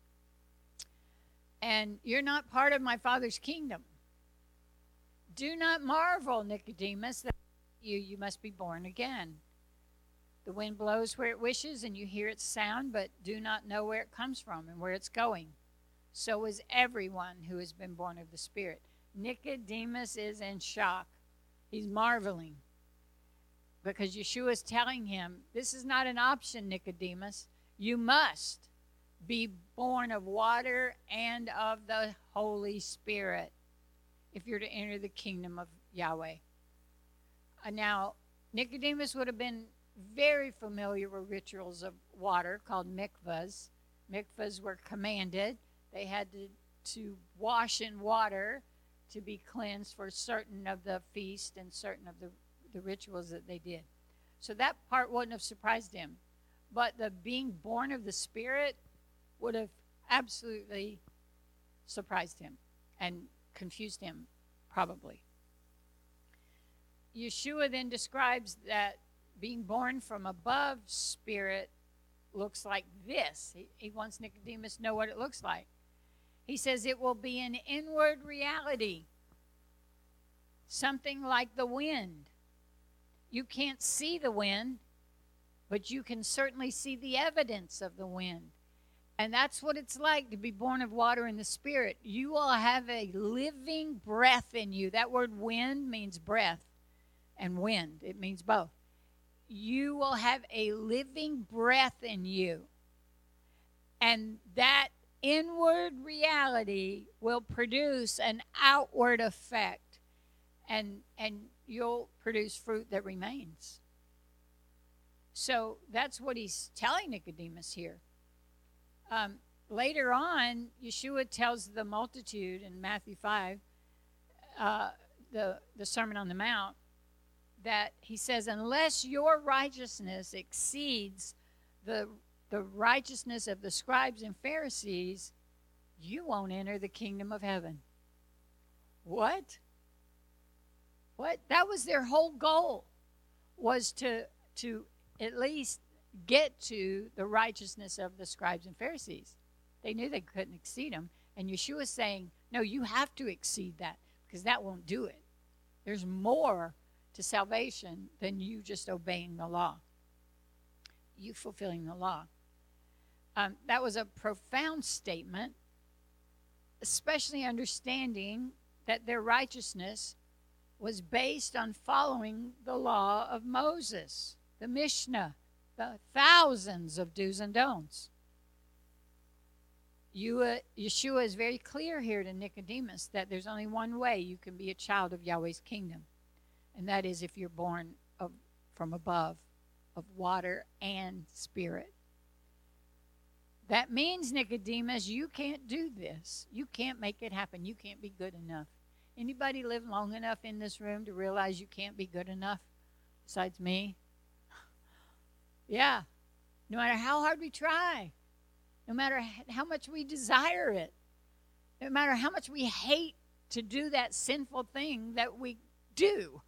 A: And you're not part of my Father's kingdom. Do not marvel, Nicodemus, that you, you must be born again. The wind blows where it wishes, and you hear its sound, but do not know where it comes from and where it's going. So is everyone who has been born of the Spirit. Nicodemus is in shock. He's marveling because Yeshua is telling him, this is not an option, Nicodemus. You must be born of water and of the Holy Spirit if you're to enter the kingdom of Yahweh. Uh, now, Nicodemus would have been very familiar with rituals of water called mikvahs. Mikvahs were commanded. They had to, to wash in water to be cleansed for certain of the feast and certain of the, the rituals that they did. So that part wouldn't have surprised him. But the being born of the Spirit would have absolutely surprised him and confused him, probably. Yeshua then describes that being born from above Spirit looks like this. He, he wants Nicodemus to know what it looks like. He says it will be an inward reality, something like the wind. You can't see the wind, but you can certainly see the evidence of the wind. And that's what it's like to be born of water and the Spirit. You will have a living breath in you. That word wind means breath and wind. It means both. You will have a living breath in you. And that inward reality will produce an outward effect. And, and you'll produce fruit that remains. So that's what he's telling Nicodemus here. Um, later on, Yeshua tells the multitude in Matthew five, uh, the, the Sermon on the Mount, that he says, unless your righteousness exceeds the, the righteousness of the scribes and Pharisees, you won't enter the kingdom of heaven. What? What? That was their whole goal, was to, to at least get to the righteousness of the scribes and Pharisees. They knew they couldn't exceed them. And Yeshua is saying, no, you have to exceed that, because that won't do it. There's more to salvation than you just obeying the law, you fulfilling the law. Um, that was a profound statement, especially understanding that their righteousness was based on following the law of Moses, the Mishnah, the thousands of do's and don'ts. You, uh, Yeshua is very clear here to Nicodemus that there's only one way you can be a child of Yahweh's kingdom, and that is if you're born of, from above, of water and Spirit. That means, Nicodemus, you can't do this. You can't make it happen. You can't be good enough. Anybody live long enough in this room to realize you can't be good enough besides me? Yeah. No matter how hard we try, no matter how much we desire it, no matter how much we hate to do that sinful thing that we do.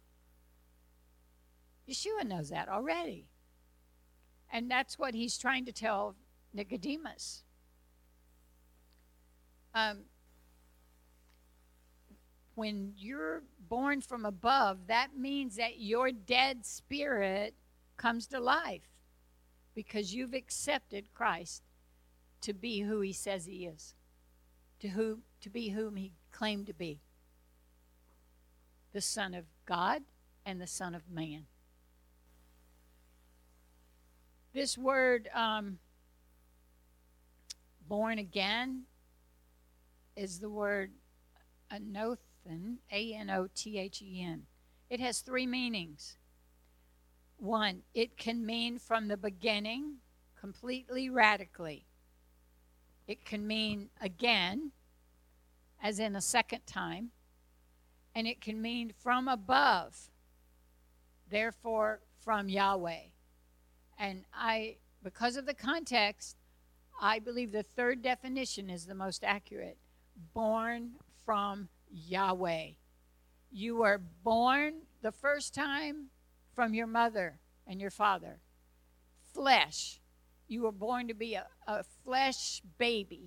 A: Yeshua knows that already. And that's what he's trying to tell Nicodemus. Um, when you're born from above, that means that your dead spirit comes to life because you've accepted Christ to be who he says he is, to who to be whom he claimed to be, the Son of God and the Son of Man. This word um, born again is the word anothen, A N O T H E N. It has three meanings. One, it can mean from the beginning, completely radically. It can mean again, as in a second time. And it can mean from above, therefore from Yahweh. And I, because of the context, I believe the third definition is the most accurate. Born from Yahweh. You were born the first time from your mother and your father. Flesh. You were born to be a, a flesh baby.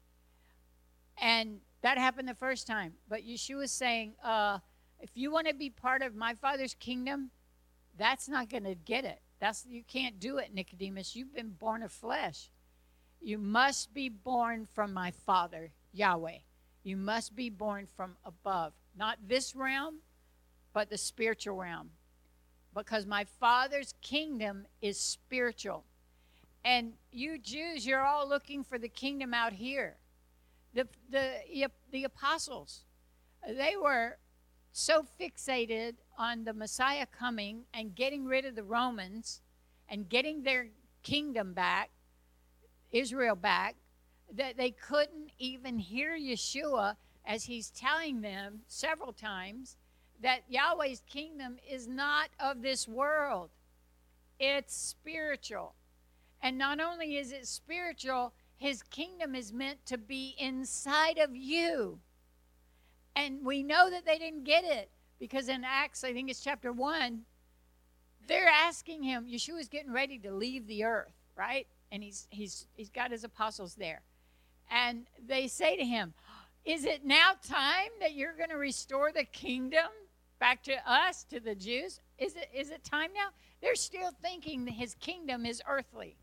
A: And that happened the first time. But Yeshua is saying, uh, if you want to be part of my Father's kingdom, that's not going to get it. That's you can't do it, Nicodemus. You've been born of flesh. You must be born from my Father, Yahweh. You must be born from above. Not this realm, but the spiritual realm. Because my Father's kingdom is spiritual. And you Jews, you're all looking for the kingdom out here. The, the, the apostles, they were so fixated on the Messiah coming and getting rid of the Romans and getting their kingdom back, Israel back, that they couldn't even hear Yeshua as he's telling them several times that Yahweh's kingdom is not of this world. It's spiritual. And not only is it spiritual, his kingdom is meant to be inside of you. And we know that they didn't get it because in Acts, I think it's chapter one, they're asking him, Yeshua's getting ready to leave the earth, right? And he's he's he's got his apostles there. And they say to him, is it now time that you're going to restore the kingdom back to us, to the Jews? Is it is it time now? They're still thinking that his kingdom is earthly.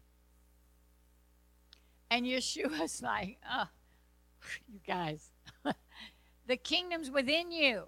A: And Yeshua's like, oh, you guys, the kingdom's within you.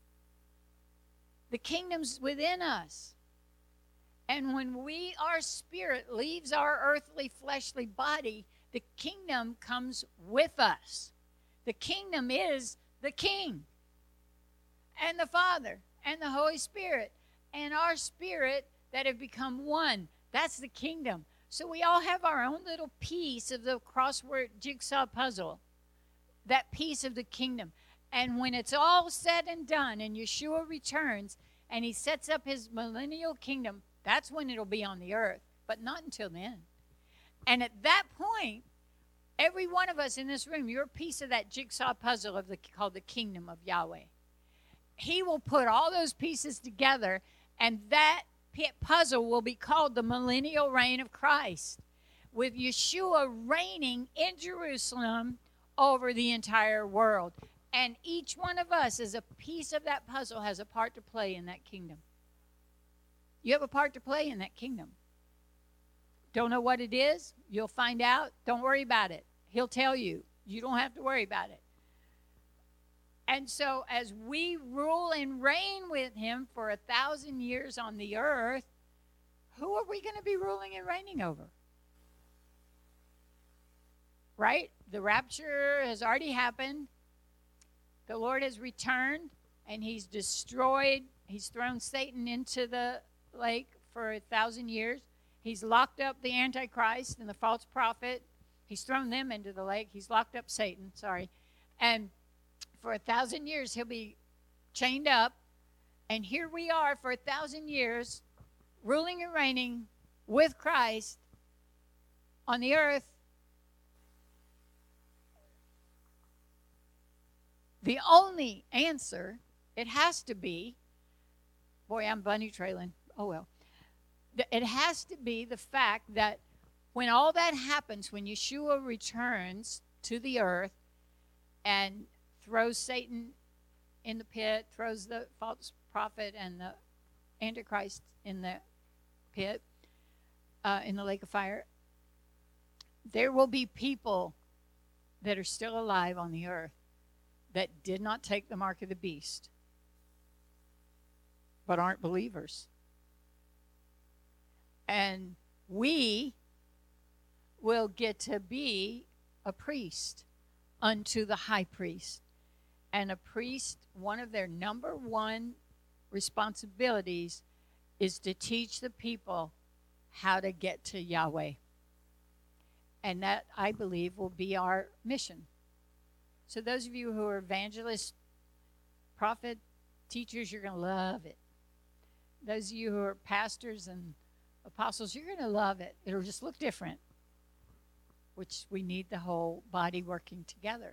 A: The kingdom's within us. And when we, our spirit, leaves our earthly, fleshly body, the kingdom comes with us. The kingdom is the King and the Father and the Holy Spirit and our spirit that have become one. That's the kingdom. So we all have our own little piece of the crossword jigsaw puzzle, that piece of the kingdom. And when it's all said and done and Yeshua returns and he sets up his millennial kingdom, that's when it'll be on the earth, but not until then. And at that point, every one of us in this room, you're a piece of that jigsaw puzzle of the called the kingdom of Yahweh. He will put all those pieces together, and that puzzle will be called the millennial reign of Christ, with Yeshua reigning in Jerusalem over the entire world. And each one of us, as a piece of that puzzle, has a part to play in that kingdom. You have a part to play in that kingdom. Don't know what it is? You'll find out. Don't worry about it. He'll tell you. You don't have to worry about it. And so as we rule and reign with him for a thousand years on the earth, who are we going to be ruling and reigning over? Right? The rapture has already happened. The Lord has returned, and he's destroyed. He's thrown Satan into the lake for a thousand years. He's locked up the Antichrist and the false prophet. He's thrown them into the lake. He's locked up Satan, sorry. And for a thousand years, he'll be chained up. And here we are for a thousand years, ruling and reigning with Christ on the earth. The only answer, it has to be, boy, I'm bunny trailing. Oh, well. It has to be the fact that when all that happens, when Yeshua returns to the earth and throws Satan in the pit, throws the false prophet and the Antichrist in the pit, uh, in the lake of fire, there will be people that are still alive on the earth that did not take the mark of the beast, but aren't believers. And we will get to be a priest unto the high priest. And a priest, one of their number one responsibilities is to teach the people how to get to Yahweh. And that, I believe, will be our mission. So those of you who are evangelists, prophet, teachers, you're going to love it. Those of you who are pastors and apostles, you're going to love it. It'll just look different, which we need the whole body working together.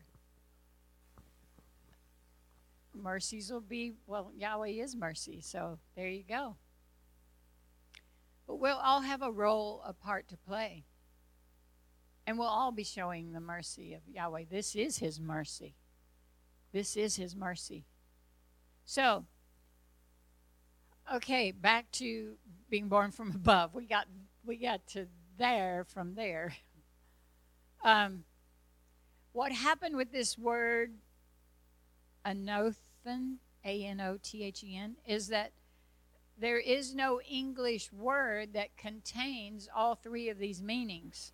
A: Mercies will be, well, Yahweh is mercy, so there you go. But we'll all have a role, a part to play. And we'll all be showing the mercy of Yahweh. This is his mercy. This is his mercy. So, okay, back to being born from above. We got we got to there from there. Um, what happened with this word, anothen, A N O T H E N, is that there is no English word that contains all three of these meanings.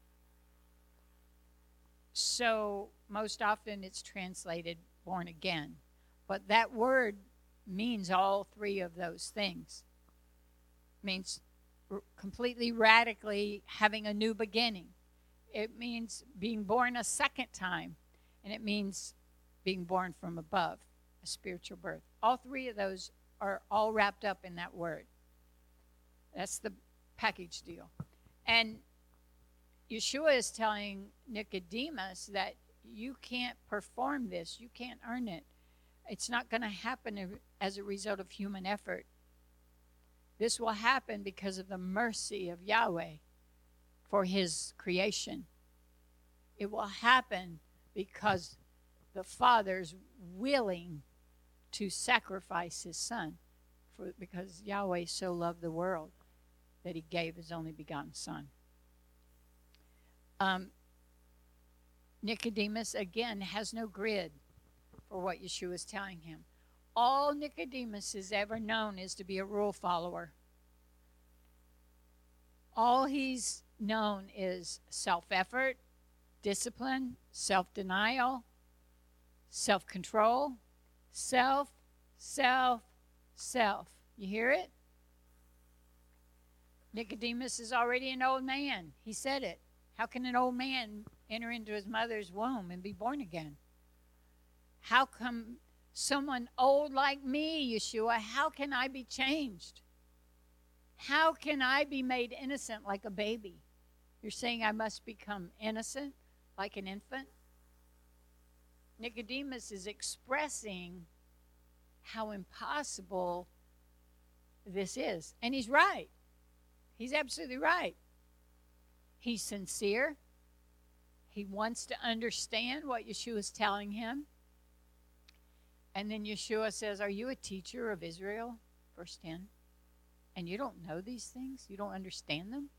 A: So most often it's translated born again. But that word means all three of those things. It means r- completely radically having a new beginning. It means being born a second time. And it means being born from above, a spiritual birth. All three of those are all wrapped up in that word. That's the package deal. And Yeshua is telling Nicodemus that you can't perform this. You can't earn it. It's not going to happen as a result of human effort. This will happen because of the mercy of Yahweh for his creation. It will happen because the Father's willing to sacrifice his Son, for because Yahweh so loved the world that he gave his only begotten Son. Um, Nicodemus, again, has no grid for what Yeshua is telling him. All Nicodemus has ever known is to be a rule follower. All he's known is self-effort, discipline, self-denial, self-control, self, self, self. You hear it? Nicodemus is already an old man. He said it. How can an old man enter into his mother's womb and be born again? How come someone old like me, Yeshua, how can I be changed? How can I be made innocent like a baby? You're saying I must become innocent like an infant? Nicodemus is expressing how impossible this is. And he's right. He's absolutely right. He's sincere. He wants to understand what Yeshua is telling him. And then Yeshua says, are you a teacher of Israel? Verse ten. And you don't know these things? You don't understand them?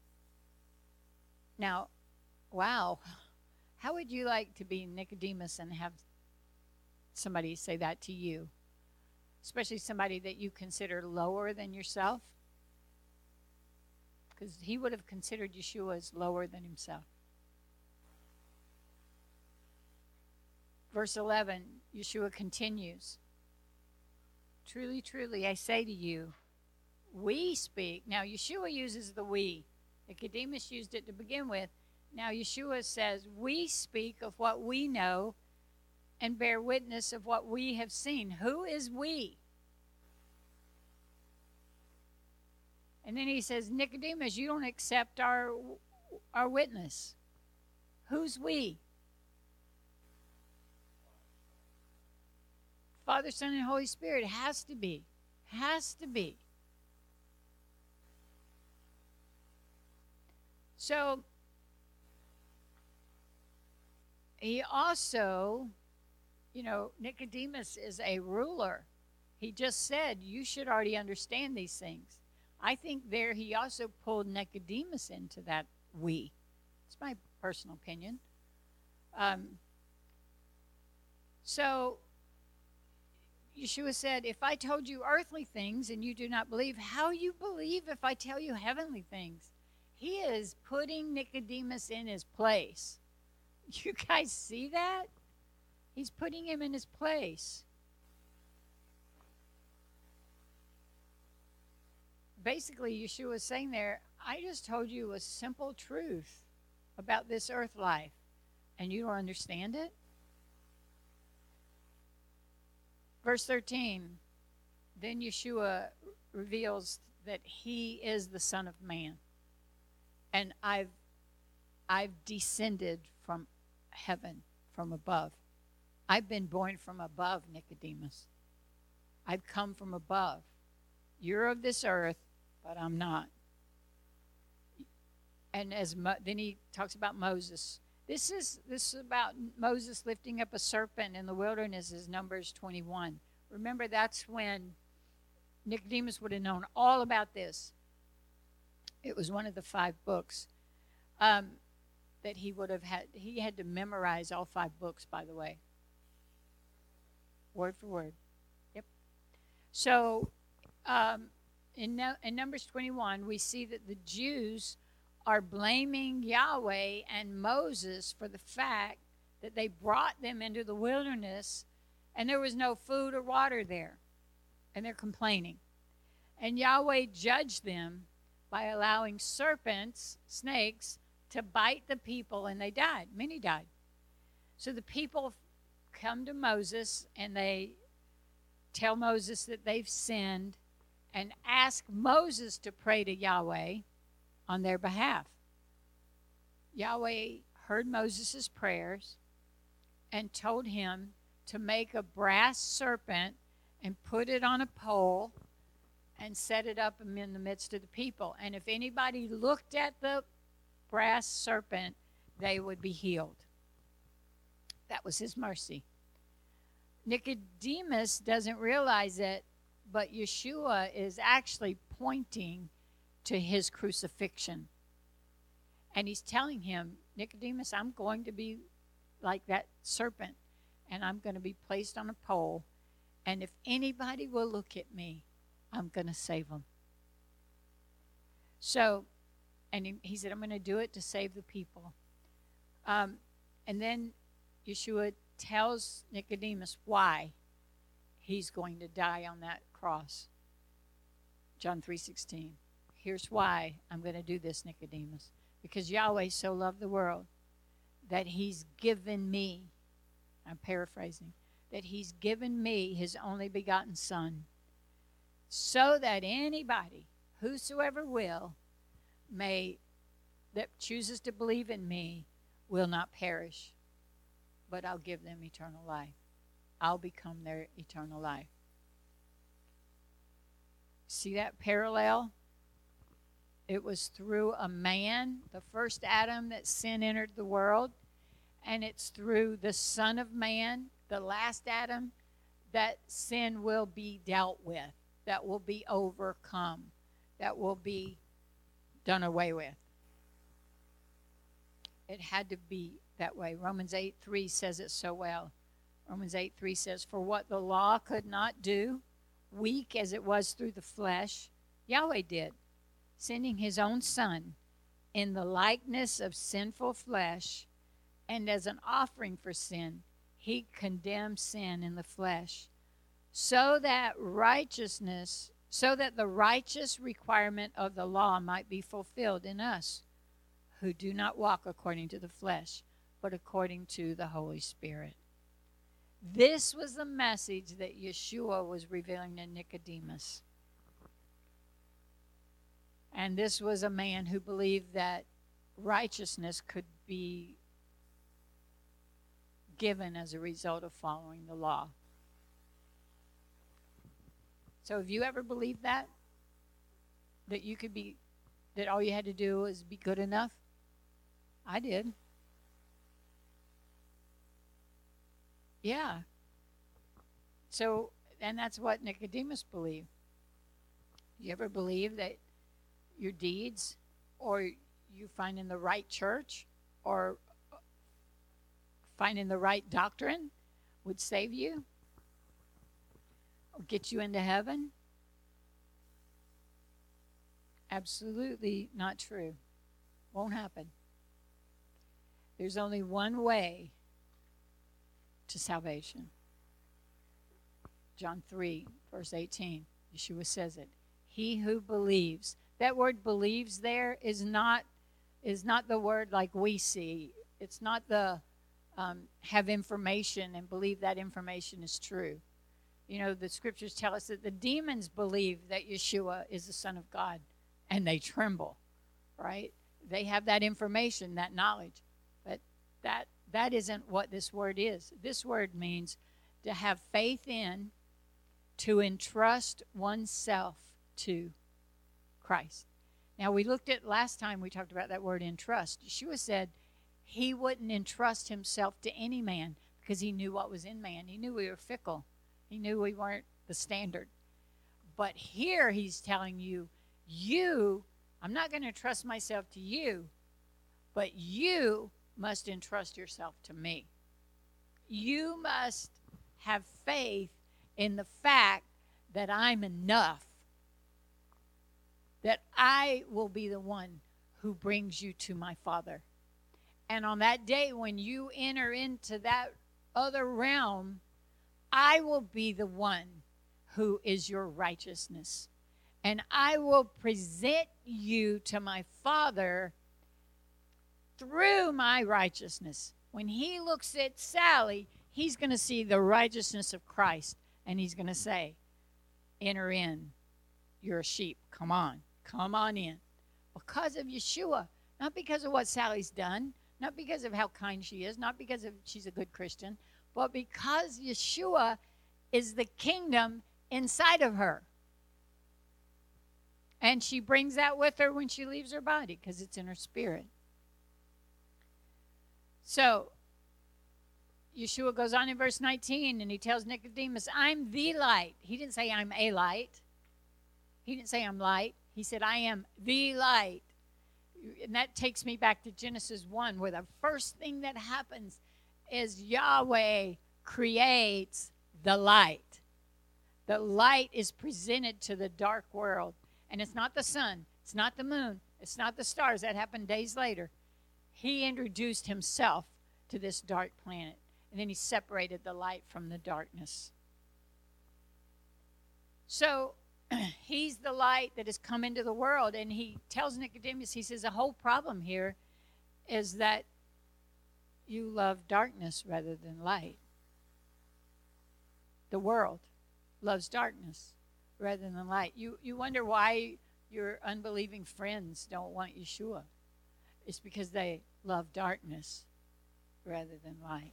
A: Now, wow. How would you like to be Nicodemus and have somebody say that to you? Especially somebody that you consider lower than yourself? Because he would have considered Yeshua as lower than himself. Verse eleven, Yeshua continues. Truly, truly, I say to you, we speak. Now, Yeshua uses the we. Nicodemus used it to begin with. Now, Yeshua says, we speak of what we know and bear witness of what we have seen. Who is we? And then he says, Nicodemus, you don't accept our, our witness. Who's we? Father, Son, and Holy Spirit. Has to be. Has to be. So, he also, you know, Nicodemus is a ruler. He just said, you should already understand these things. I think there he also pulled Nicodemus into that we. It's my personal opinion. Um, so, Yeshua said, if I told you earthly things and you do not believe, how you believe if I tell you heavenly things? He is putting Nicodemus in his place. You guys see that? He's putting him in his place. Basically, Yeshua is saying there, I just told you a simple truth about this earth life, and you don't understand it? Verse thirteen, then Yeshua reveals that he is the Son of Man. And I've I've descended from heaven, from above. I've been born from above, Nicodemus. I've come from above. You're of this earth, but I'm not. And as Mo, then he talks about Moses. This is this is about Moses lifting up a serpent in the wilderness, is Numbers twenty-one. Remember, that's when Nicodemus would have known all about this. It was one of the five books um, that he would have had. He had to memorize all five books, by the way, word for word. Yep. So um, in, in Numbers twenty-one, we see that the Jews are blaming Yahweh and Moses for the fact that they brought them into the wilderness and there was no food or water there. And they're complaining. And Yahweh judged them by allowing serpents, snakes, to bite the people, and they died. Many died. So the people come to Moses and they tell Moses that they've sinned and ask Moses to pray to Yahweh on their behalf. Yahweh heard Moses' prayers and told him to make a brass serpent and put it on a pole and set it up in the midst of the people. And if anybody looked at the brass serpent, they would be healed. That was his mercy. Nicodemus doesn't realize it, but Yeshua is actually pointing to his crucifixion. And he's telling him, Nicodemus, I'm going to be like that serpent, and I'm going to be placed on a pole. And if anybody will look at me, I'm going to save them. So, and he, he said, I'm going to do it to save the people. Um, and then Yeshua tells Nicodemus why he's going to die on that cross. John three sixteen. Here's why I'm going to do this, Nicodemus. Because Yahweh so loved the world that he's given me, I'm paraphrasing, that he's given me his only begotten Son, so that anybody, whosoever will, may, that chooses to believe in me, will not perish, but I'll give them eternal life. I'll become their eternal life. See that parallel? It was through a man, the first Adam, that sin entered the world. And it's through the Son of Man, the last Adam, that sin will be dealt with, that will be overcome, that will be done away with. It had to be that way. Romans eight three says it so well. Romans eight three says, for what the law could not do, weak as it was through the flesh, Yahweh did, sending his own Son in the likeness of sinful flesh, and as an offering for sin, he condemned sin in the flesh, so that righteousness, so that the righteous requirement of the law might be fulfilled in us, who do not walk according to the flesh, but according to the Holy Spirit. This was the message that Yeshua was revealing to Nicodemus. And this was a man who believed that righteousness could be given as a result of following the law. So have you ever believed that? That you could be, that all you had to do was be good enough? I did. Yeah. So, and that's what Nicodemus believed. You ever believe that your deeds, or you finding the right church, or finding the right doctrine would save you or get you into heaven? Absolutely not true. Won't happen. There's only one way to salvation. John three, verse eighteen, Yeshua says it. He who believes. That word believes there is not is not the word like we see. It's not the um, have information and believe that information is true. You know, the scriptures tell us that the demons believe that Yeshua is the Son of God, and they tremble, right? They have that information, that knowledge. But that that isn't what this word is. This word means to have faith in, to entrust oneself to Christ. Now, we looked at last time we talked about that word entrust. Yeshua said he wouldn't entrust himself to any man because he knew what was in man. He knew we were fickle. He knew we weren't the standard. But here he's telling you, you, I'm not going to trust myself to you, but you must entrust yourself to me. You must have faith in the fact that I'm enough, that I will be the one who brings you to my Father. And on that day when you enter into that other realm, I will be the one who is your righteousness. And I will present you to my Father through my righteousness. When he looks at Sally, he's going to see the righteousness of Christ. And he's going to say, enter in. You're a sheep. Come on. Come on in. Because of Yeshua. Not because of what Sally's done. Not because of how kind she is. Not because of she's a good Christian. But because Yeshua is the kingdom inside of her. And she brings that with her when she leaves her body because it's in her spirit. So, Yeshua goes on in verse nineteen and he tells Nicodemus, I'm the light. He didn't say I'm a light. He didn't say I'm light. He said I am the light. And that takes me back to Genesis one, where the first thing that happens is Yahweh creates the light. The light is presented to the dark world. And it's not the sun. It's not the moon. It's not the stars. That happened days later. He introduced himself to this dark planet. And then he separated the light from the darkness. So he's the light that has come into the world. And he tells Nicodemus, he says, the whole problem here is that you love darkness rather than light. The world loves darkness rather than light. You you wonder why your unbelieving friends don't want Yeshua. It's because they love darkness rather than light.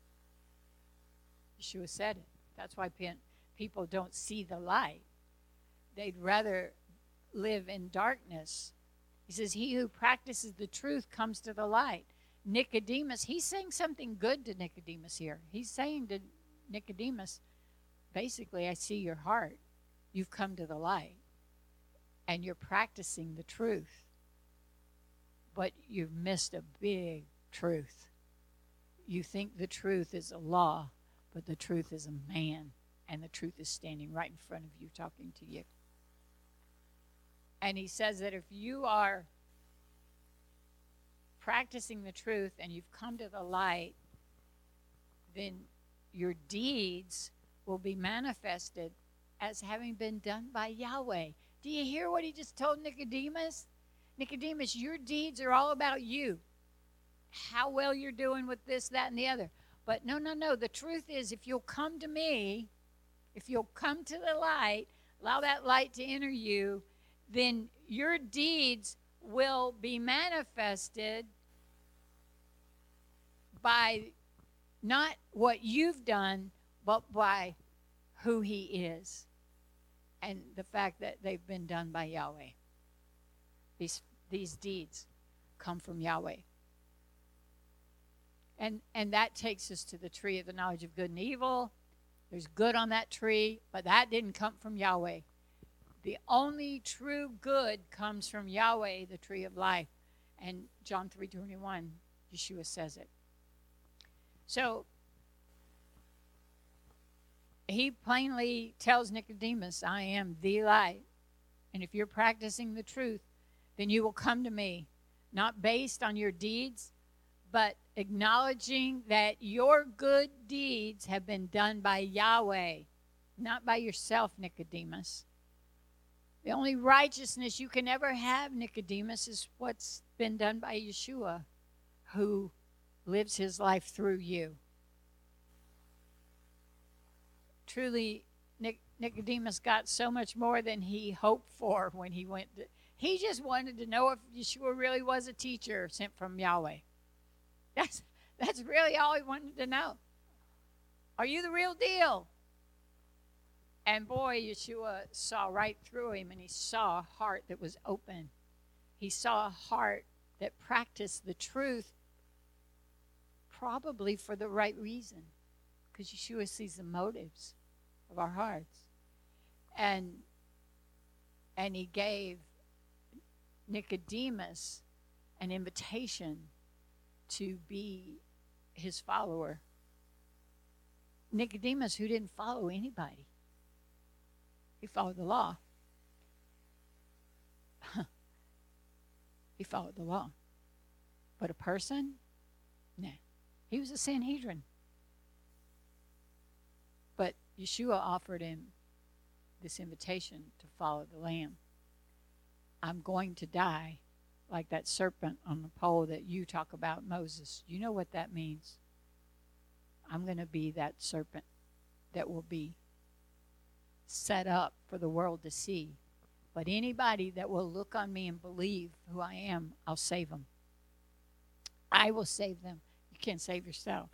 A: Yeshua said it. That's why people don't see the light. They'd rather live in darkness. He says, he who practices the truth comes to the light. Nicodemus, he's saying something good to Nicodemus here. He's saying to Nicodemus, basically, I see your heart. You've come to the light. And you're practicing the truth. But you've missed a big truth. You think the truth is a law, but the truth is a man. And the truth is standing right in front of you, talking to you. And he says that if you are practicing the truth and you've come to the light, then your deeds will be manifested as having been done by Yahweh. Do you hear what he just told Nicodemus? Nicodemus, your deeds are all about you. How well you're doing with this, that, and the other. But no, no, no. The truth is, if you'll come to me, if you'll come to the light, allow that light to enter you, then your deeds will be manifested by not what you've done, but by who he is and the fact that they've been done by Yahweh. These, these deeds come from Yahweh. And, and that takes us to the tree of the knowledge of good and evil. There's good on that tree, but that didn't come from Yahweh. The only true good comes from Yahweh, the tree of life. And John three twenty-one, Yeshua says it. So he plainly tells Nicodemus, I am the light. And if you're practicing the truth, then you will come to me, not based on your deeds, but acknowledging that your good deeds have been done by Yahweh, not by yourself, Nicodemus. The only righteousness you can ever have, Nicodemus, is what's been done by Yeshua, who lives his life through you. Truly, Nic- Nicodemus got so much more than he hoped for when he went to, he just wanted to know if Yeshua really was a teacher sent from Yahweh. That's that's really all he wanted to know. Are you the real deal? And boy, Yeshua saw right through him, and he saw a heart that was open. He saw a heart that practiced the truth, probably for the right reason, because Yeshua sees the motives of our hearts. And and he gave Nicodemus an invitation to be his follower. Nicodemus, who didn't follow anybody, he followed the law. He followed the law. But a person? Nah. He was a Sanhedrin. But Yeshua offered him this invitation to follow the Lamb. I'm going to die like that serpent on the pole that you talk about, Moses. You know what that means. I'm going to be that serpent that will be set up for the world to see. But anybody that will look on me and believe who I am, I'll save them. I will save them. You can't save yourself.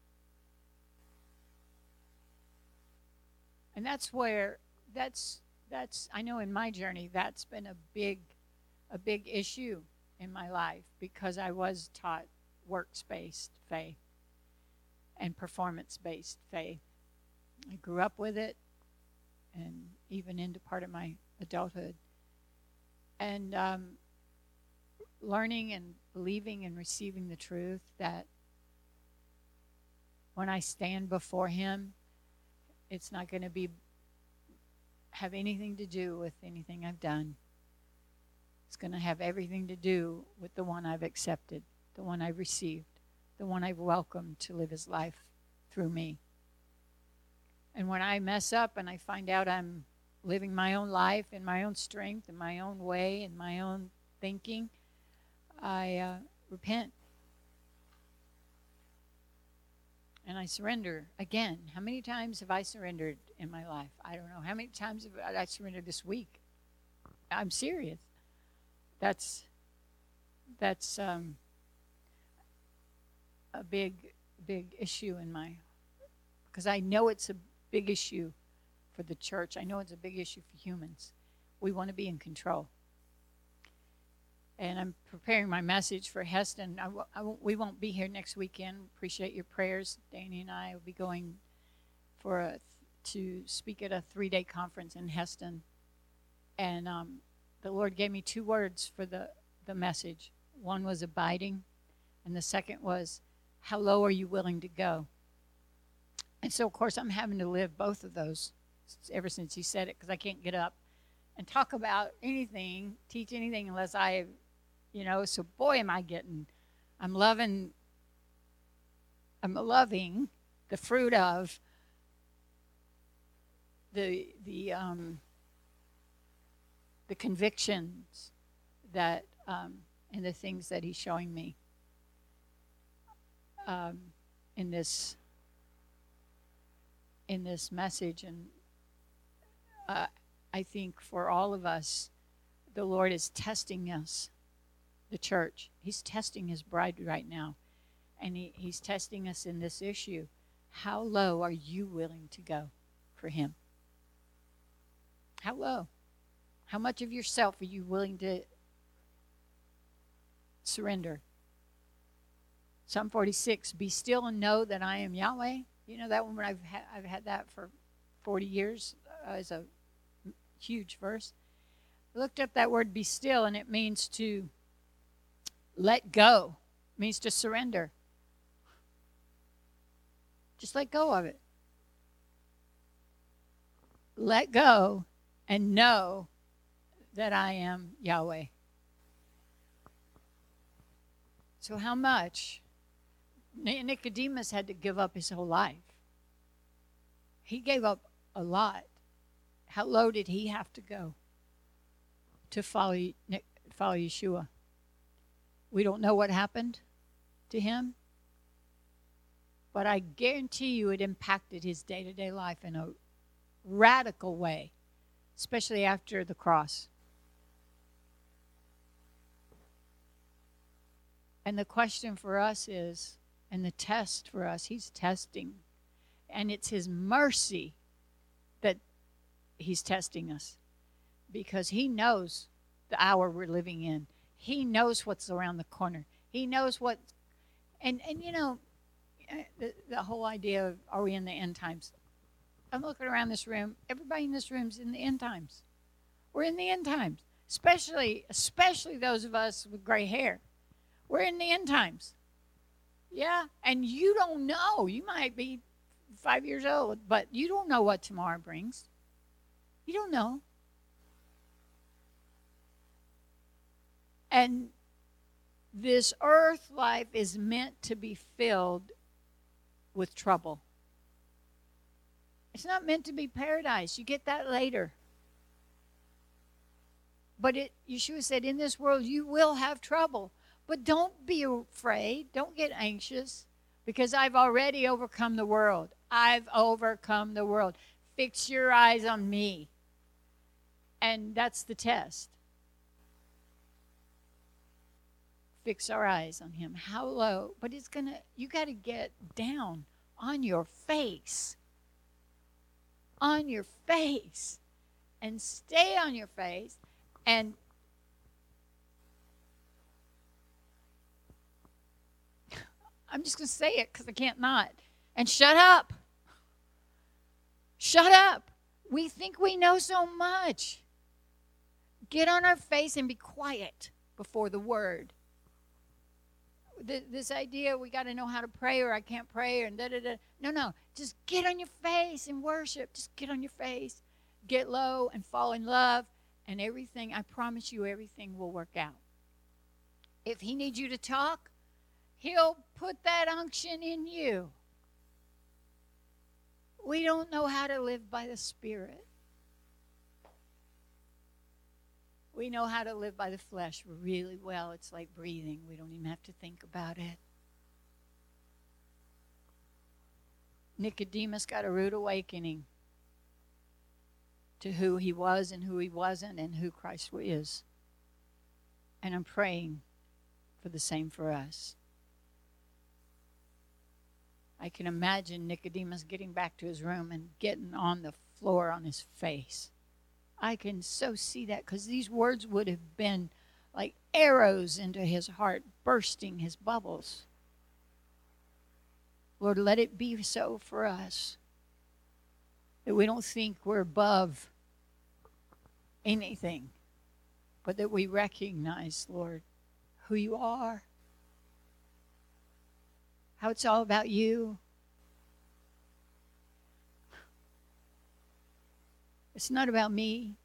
A: And that's where, that's, that's, I know in my journey, that's been a big, a big issue in my life, because I was taught works-based faith and performance-based faith. I grew up with it, and even into part of my adulthood. And um, learning and believing and receiving the truth that when I stand before him, it's not going to be have anything to do with anything I've done. It's going to have everything to do with the one I've accepted, the one I've received, the one I've welcomed to live his life through me. And when I mess up and I find out I'm living my own life in my own strength, in my own way, in my own thinking, I uh, repent. And I surrender again. How many times have I surrendered in my life? I don't know. How many times have I surrendered this week? I'm serious. That's that's um, a big, big issue in my, because I know it's a big issue for the church. I know it's a big issue for humans. We want to be in control. And I'm preparing my message for Heston. I w- I w- we won't be here next weekend. Appreciate your prayers. Danny and I will be going for a th- to speak at a three-day conference in Heston. And um, the Lord gave me two words for the, the message. One was abiding, and the second was, how low are you willing to go? And so, of course, I'm having to live both of those ever since he said it, because I can't get up and talk about anything, teach anything, unless I, you know, so boy, am I getting, I'm loving, I'm loving the fruit of the, the, um, the convictions that, um, and the things that he's showing me um, in this, in this message. And uh, I think for all of us, the Lord is testing us, the church. He's testing his bride right now. And he, he's testing us in this issue. How low are you willing to go for him? How low? How much of yourself are you willing to surrender? Psalm forty-six, be still and know that I am Yahweh. You know that one? I've, ha- I've had that for forty years uh, as a huge verse. I looked up that word be still, and it means to let go. It means to surrender. Just let go of it. Let go and know that I am Yahweh. So how much? Nicodemus had to give up his whole life. He gave up a lot. How low did he have to go to follow, follow Yeshua? We don't know what happened to him, but I guarantee you it impacted his day-to-day life in a radical way, especially after the cross. And the question for us is, and the test for us, he's testing. And it's his mercy that he's testing us. Because he knows the hour we're living in. He knows what's around the corner. He knows what, and, and you know, the, the whole idea of, are we in the end times? I'm looking around this room. Everybody in this room's in the end times. We're in the end times. Especially, especially those of us with gray hair. We're in the end times. Yeah, and you don't know. You might be five years old, but you don't know what tomorrow brings. You don't know. And this earth life is meant to be filled with trouble. It's not meant to be paradise. You get that later. But it, Yeshua said, in this world you will have trouble. But don't be afraid. Don't get anxious. Because I've already overcome the world. I've overcome the world. Fix your eyes on me. And that's the test. Fix our eyes on him. How low? But it's going to, you got to get down on your face. On your face. And stay on your face. And I'm just going to say it because I can't not. And shut up. Shut up. We think we know so much. Get on our face and be quiet before the word. This idea we got to know how to pray or I can't pray or da da da. No, no. Just get on your face and worship. Just get on your face. Get low and fall in love. And everything, I promise you, everything will work out. If he needs you to talk, he'll put that unction in you. We don't know how to live by the Spirit. We know how to live by the flesh really well. It's like breathing. We don't even have to think about it. Nicodemus got a rude awakening to who he was and who he wasn't and who Christ is. And I'm praying for the same for us. I can imagine Nicodemus getting back to his room and getting on the floor on his face. I can so see that because these words would have been like arrows into his heart, bursting his bubbles. Lord, let it be so for us that we don't think we're above anything, but that we recognize, Lord, who you are, how it's all about you. It's not about me.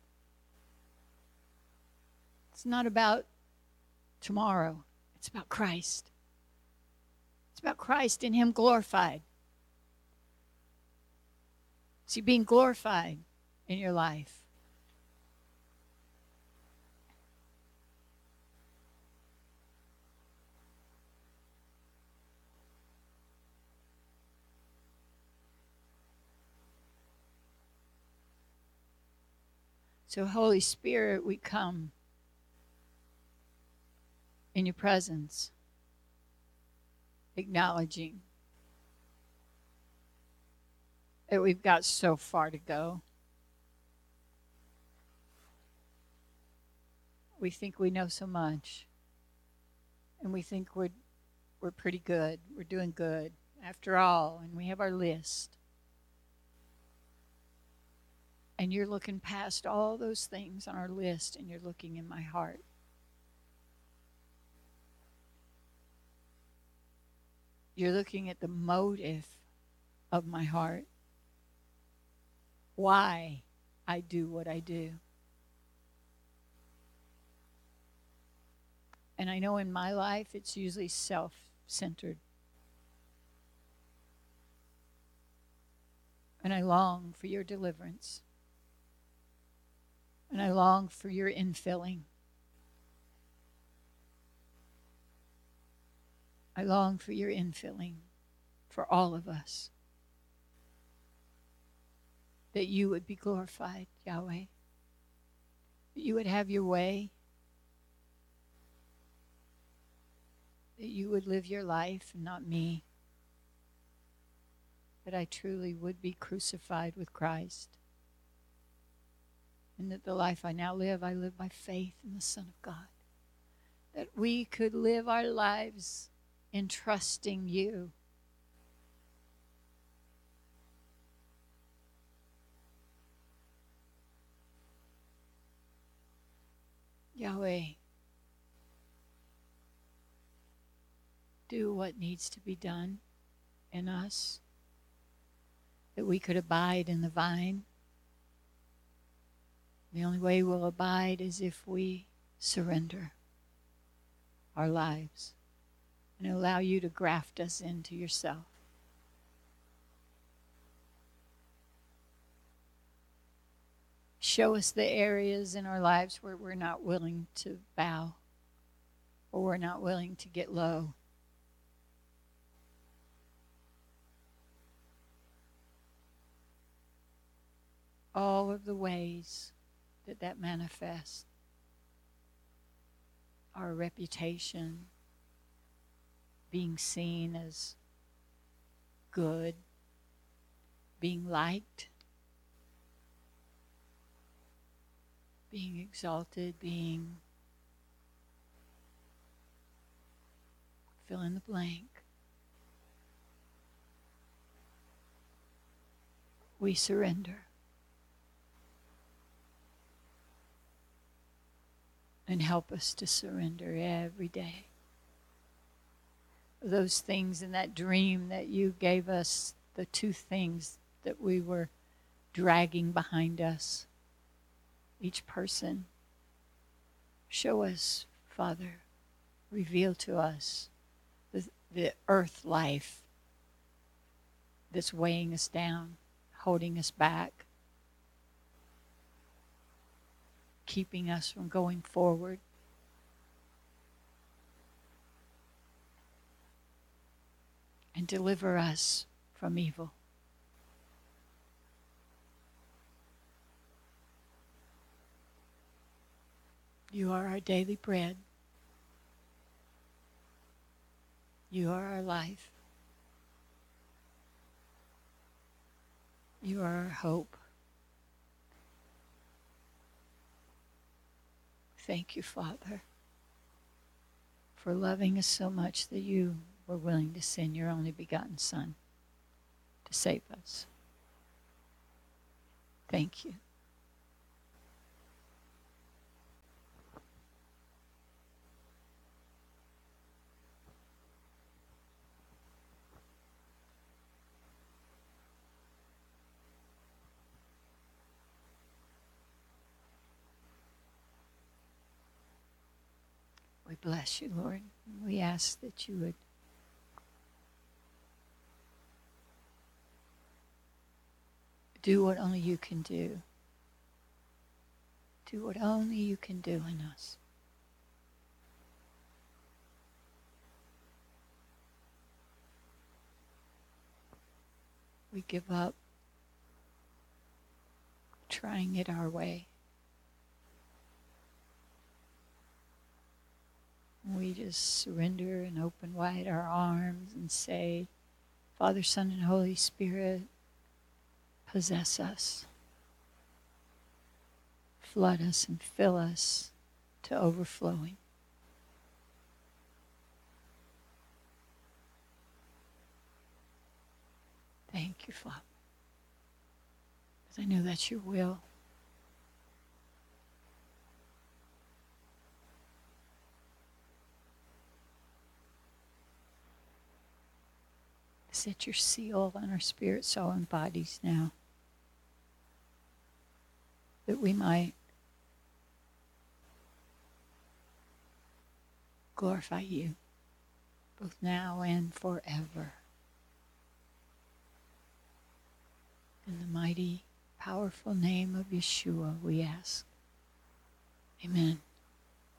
A: It's not about tomorrow. It's about Christ. It's about Christ and him glorified. Is he being glorified in your life? So, Holy Spirit, we come in your presence, acknowledging that we've got so far to go. We think we know so much, and we think we're we're pretty good. We're doing good after all, and we have our list. And you're looking past all those things on our list, and you're looking in my heart. You're looking at the motive of my heart. Why I do what I do. And I know in my life it's usually self-centered. And I long for your deliverance. And I long for your infilling. I long for your infilling for all of us. that you would be glorified, Yahweh. That you would have your way. That you would live your life and not me. That I truly would be crucified with Christ. And that the life I now live, I live by faith in the Son of God. That we could live our lives in trusting you. Yahweh, do what needs to be done in us, that we could abide in the vine. The only way we'll abide is if we surrender our lives and allow you to graft us into yourself. Show us the areas in our lives where we're not willing to bow or we're not willing to get low. All of the ways that that manifests. Our reputation, being seen as good, being liked, being exalted, being fill in the blank. We surrender. And help us to surrender every day. Those things in that dream that you gave us, the two things that we were dragging behind us, each person. Show us, Father, reveal to us the, the earth life that's weighing us down, holding us back, keeping us from going forward. And deliver us from evil. You are our daily bread. You are our life. You are our hope. Thank you, Father, for loving us so much that you were willing to send your only begotten Son to save us. Thank you. We bless you, Lord. We ask that you would do what only you can do. Do what only you can do in us. We give up trying it our way. We just surrender and open wide our arms and say, Father, Son, and Holy Spirit, possess us. Flood us and fill us to overflowing. Thank you, Father. Because I know that's your will. Set your seal on our spirit, soul, and bodies now, that we might glorify you, both now and forever. In the mighty, powerful name of Yeshua, we ask. Amen.